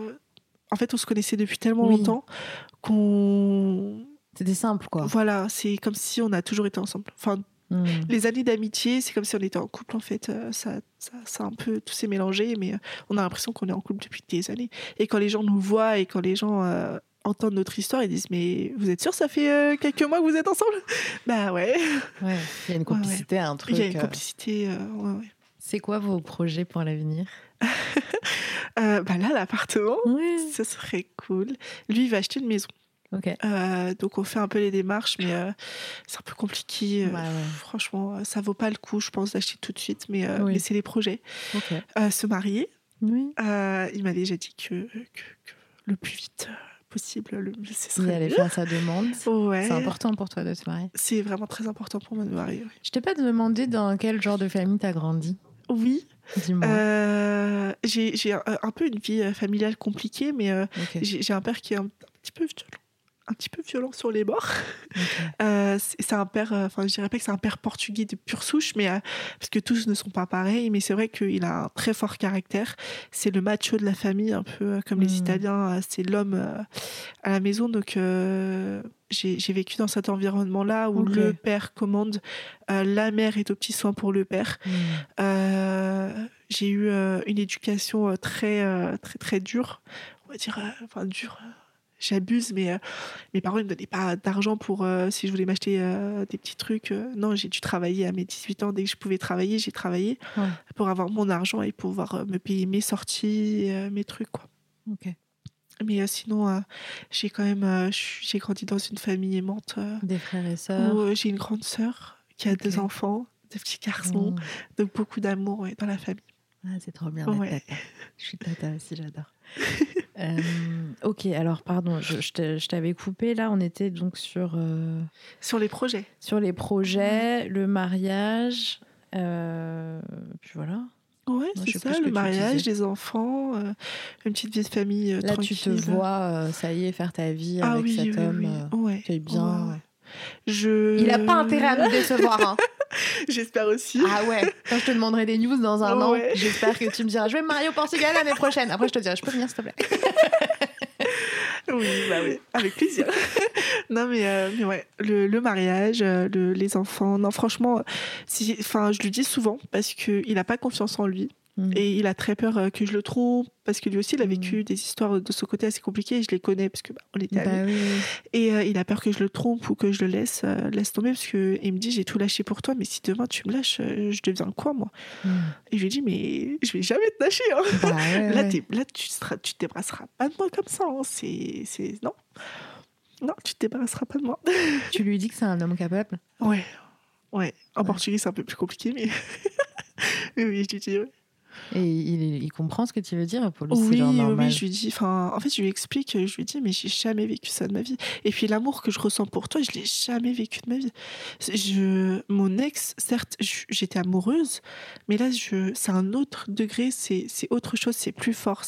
en fait, on se connaissait depuis tellement longtemps qu'on...
C'était simple, quoi.
Voilà, c'est comme si on a toujours été ensemble. Enfin, les années d'amitié, c'est comme si on était en couple, en fait. Ça un peu... Tout s'est mélangé, mais on a l'impression qu'on est en couple depuis des années. Et quand les gens nous voient et quand les gens entendent notre histoire, ils disent « Mais vous êtes sûr, ça fait quelques mois que vous êtes ensemble ?» Bah ouais.
Ouais, il y a une complicité, un truc...
Il y a une complicité, ouais.
C'est quoi vos projets pour l'avenir ?
Là, l'appartement, ce serait cool. Lui, il va acheter une maison.
Okay.
Donc, on fait un peu les démarches, mais c'est un peu compliqué. Franchement, ça vaut pas le coup, je pense, d'acheter tout de suite, mais c'est les projets.
Okay.
Se marier.
Oui.
Il m'a déjà dit que le plus vite possible, ce serait...
Il allait faire sa demande.
Ouais.
C'est important pour toi de te marier.
C'est vraiment très important pour moi de me marier. Oui.
Je t'ai pas demandé dans quel genre de famille t'as grandi.
Oui.
Dis-moi.
J'ai un peu une vie familiale compliquée, mais j'ai un père qui est un petit peu violent sur les bords. Okay. C'est un père, je dirais pas que c'est un père portugais de pure souche, mais parce que tous ne sont pas pareils, mais c'est vrai qu'il a un très fort caractère. C'est le macho de la famille, un peu comme les Italiens, c'est l'homme à la maison. Donc j'ai vécu dans cet environnement-là où le père commande, la mère est aux petits soins pour le père. J'ai eu une éducation très, très, très dure, on va dire, dure. J'abuse, mais mes parents ne me donnaient pas d'argent pour si je voulais m'acheter des petits trucs. Non, j'ai dû travailler à mes 18 ans. Dès que je pouvais travailler, j'ai travaillé pour avoir mon argent et pouvoir me payer mes sorties, mes trucs, quoi.
Ok.
Mais sinon, j'ai quand même... j'ai grandi dans une famille aimante.
Des frères et sœurs.
J'ai une grande sœur qui a 2 enfants, 2 petits garçons. Donc beaucoup d'amour dans la famille.
Ah, c'est trop bien d'être tata. Je suis tata aussi, j'adore. Ok, alors pardon, je t'avais coupé. Là, on était donc sur
les projets.
Sur les projets, le mariage, puis voilà.
Ouais, c'est ça, le mariage, les enfants, une petite vie de famille
là,
tranquille.
Tu te vois, ça y est, faire ta vie avec cet homme.
Oui.
Tu es bien.
Ouais.
Il n'a pas intérêt à nous décevoir. Hein.
J'espère aussi.
Ah ouais, quand je te demanderai des news dans un
Ouais.
an, j'espère que tu me diras je vais me marier au Portugal l'année prochaine. Après, je te dirai je peux venir, s'il te plaît.
Oui, bah oui, avec plaisir. Non, mais ouais, le mariage, les enfants, non, franchement, je lui dis souvent parce qu'il n'a pas confiance en lui. Et il a très peur que je le trompe, parce que lui aussi, il a vécu des histoires de ce côté assez compliquées, et je les connais, parce que on était amis.
Oui.
Et il a peur que je le trompe ou que je le laisse tomber, parce qu'il me dit, j'ai tout lâché pour toi, mais si demain tu me lâches, je deviens quoi, moi? Et je lui dis, mais je vais jamais te lâcher. Hein.
Bah,
Là, tu te débarrasseras pas de moi comme ça. Hein. Non, tu te débarrasseras pas de moi.
Tu lui dis que c'est un homme capable?
Ouais. En portugais, c'est un peu plus compliqué, mais oui, je lui dis, ouais.
Et il comprend ce que tu veux dire pour lui,
oui,
c'est genre normal.
Oui, je lui dis, en fait, je lui explique, je lui dis, mais j'ai jamais vécu ça de ma vie. Et puis l'amour que je ressens pour toi, je l'ai jamais vécu de ma vie. Mon ex, certes, j'étais amoureuse, mais là, c'est un autre degré, c'est autre chose, c'est plus fort,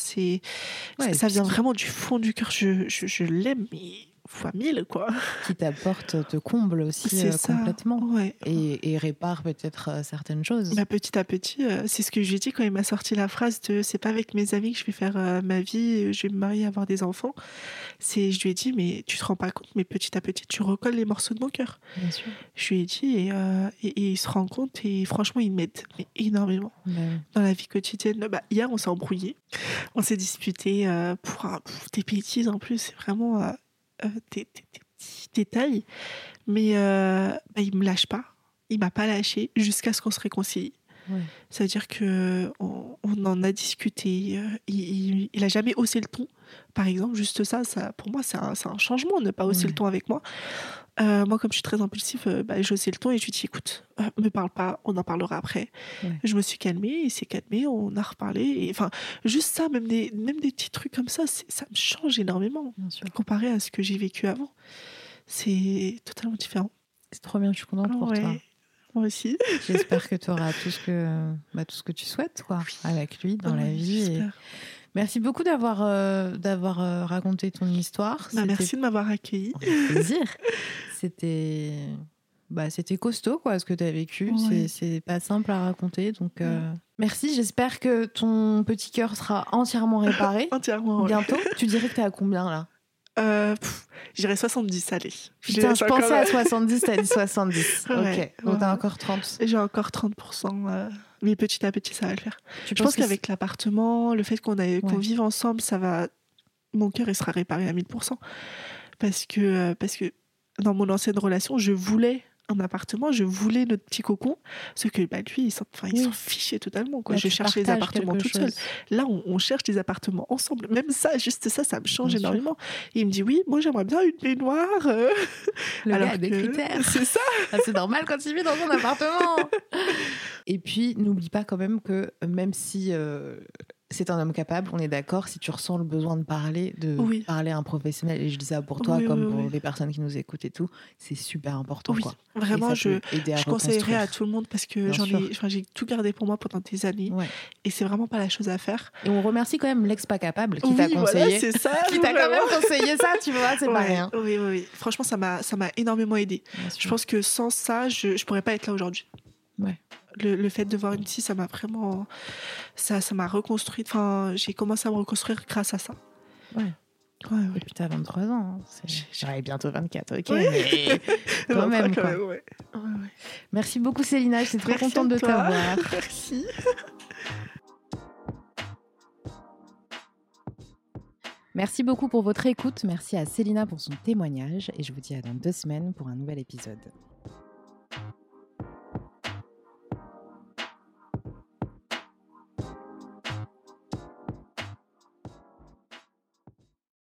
ça vient vraiment du fond du cœur. Je l'aime, mais fois 1000, quoi.
Qui t'apporte, te comble aussi complètement.
Ouais.
Et répare peut-être certaines choses.
Bah, petit à petit, c'est ce que je lui ai dit quand il m'a sorti la phrase de c'est pas avec mes amis que je vais faire ma vie, je vais me marier, avoir des enfants. Je lui ai dit, mais tu te rends pas compte, mais petit à petit, tu recolles les morceaux de mon cœur.
Bien sûr.
Je lui ai dit, et il se rend compte, et franchement, il m'aide énormément dans la vie quotidienne. Hier, on s'est embrouillé, on s'est disputé pour des bêtises en plus, c'est vraiment des petits détails, mais il me lâche pas, il m'a pas lâché jusqu'à ce qu'on se réconcilie. Ça veut dire que on en a discuté, il a jamais haussé le ton, par exemple. Juste ça pour moi c'est un changement, ne pas hausser le ton avec moi. Moi, comme je suis très impulsive, j'ai haussé le ton et je lui dis écoute, me parle pas, on en parlera après. Je me suis calmée, il s'est calmé, on a reparlé, et enfin juste ça, même des petits trucs comme ça, ça me change énormément comparé à ce que j'ai vécu avant. C'est totalement différent.
C'est trop bien, je suis contente pour toi.
Moi aussi.
J'espère que tu auras tout ce que tu souhaites, quoi, avec lui dans la vie. Et... Merci beaucoup d'avoir raconté ton histoire.
Merci de m'avoir accueillie.
Avec plaisir. C'était costaud, quoi, ce que tu as vécu. C'est pas simple à raconter, donc merci. J'espère que ton petit cœur sera entièrement réparé.
Entièrement.
Bientôt. Tu dirais que t'es à combien là?
J'irais 70, allez.
Putain, je pensais à 70, t'as dit 70. Ok, donc t'as encore 30.
J'ai encore 30%, mais petit à petit, ça va le faire. Je pense qu'avec l'appartement, le fait qu'on vive ensemble, mon cœur, il sera réparé à 1000%. Parce que dans mon ancienne relation, je voulais un appartement, je voulais notre petit cocon, sauf que lui, il s'en fichait totalement, quoi. Je cherchais des appartements toute seule. Là, on cherche des appartements ensemble. Même ça, juste ça me change énormément. Et il me dit oui, moi j'aimerais bien une baignoire.
Le gars a des critères.
C'est ça.
C'est normal quand il vit dans son appartement. Et puis, n'oublie pas quand même que même si c'est un homme capable, on est d'accord, si tu ressens le besoin de parler à un professionnel, et je dis ça pour toi comme pour les personnes qui nous écoutent et tout, c'est super important.
Oui,
quoi.
vraiment, je conseillerais à tout le monde parce que j'ai tout gardé pour moi pendant des années et c'est vraiment pas la chose à faire.
Et on remercie quand même l'ex pas capable qui t'a conseillé.
Voilà, c'est ça,
qui t'a quand même conseillé ça, tu vois, c'est pas rien.
Oui. Franchement, ça m'a énormément aidé. Je pense que sans ça, je pourrais pas être là aujourd'hui.
Ouais.
Le fait de voir une psy, ça m'a vraiment... Ça m'a reconstruite. Enfin, j'ai commencé à me reconstruire grâce à ça.
Ouais. Et puis t'as 23 ans. J'aurai bientôt 24, ok. Mais quand même, quoi.
Ouais.
Merci beaucoup, Célina. Je suis très contente de t'avoir.
Merci.
Merci beaucoup pour votre écoute. Merci à Célina pour son témoignage. Et je vous dis à dans 2 semaines pour un nouvel épisode.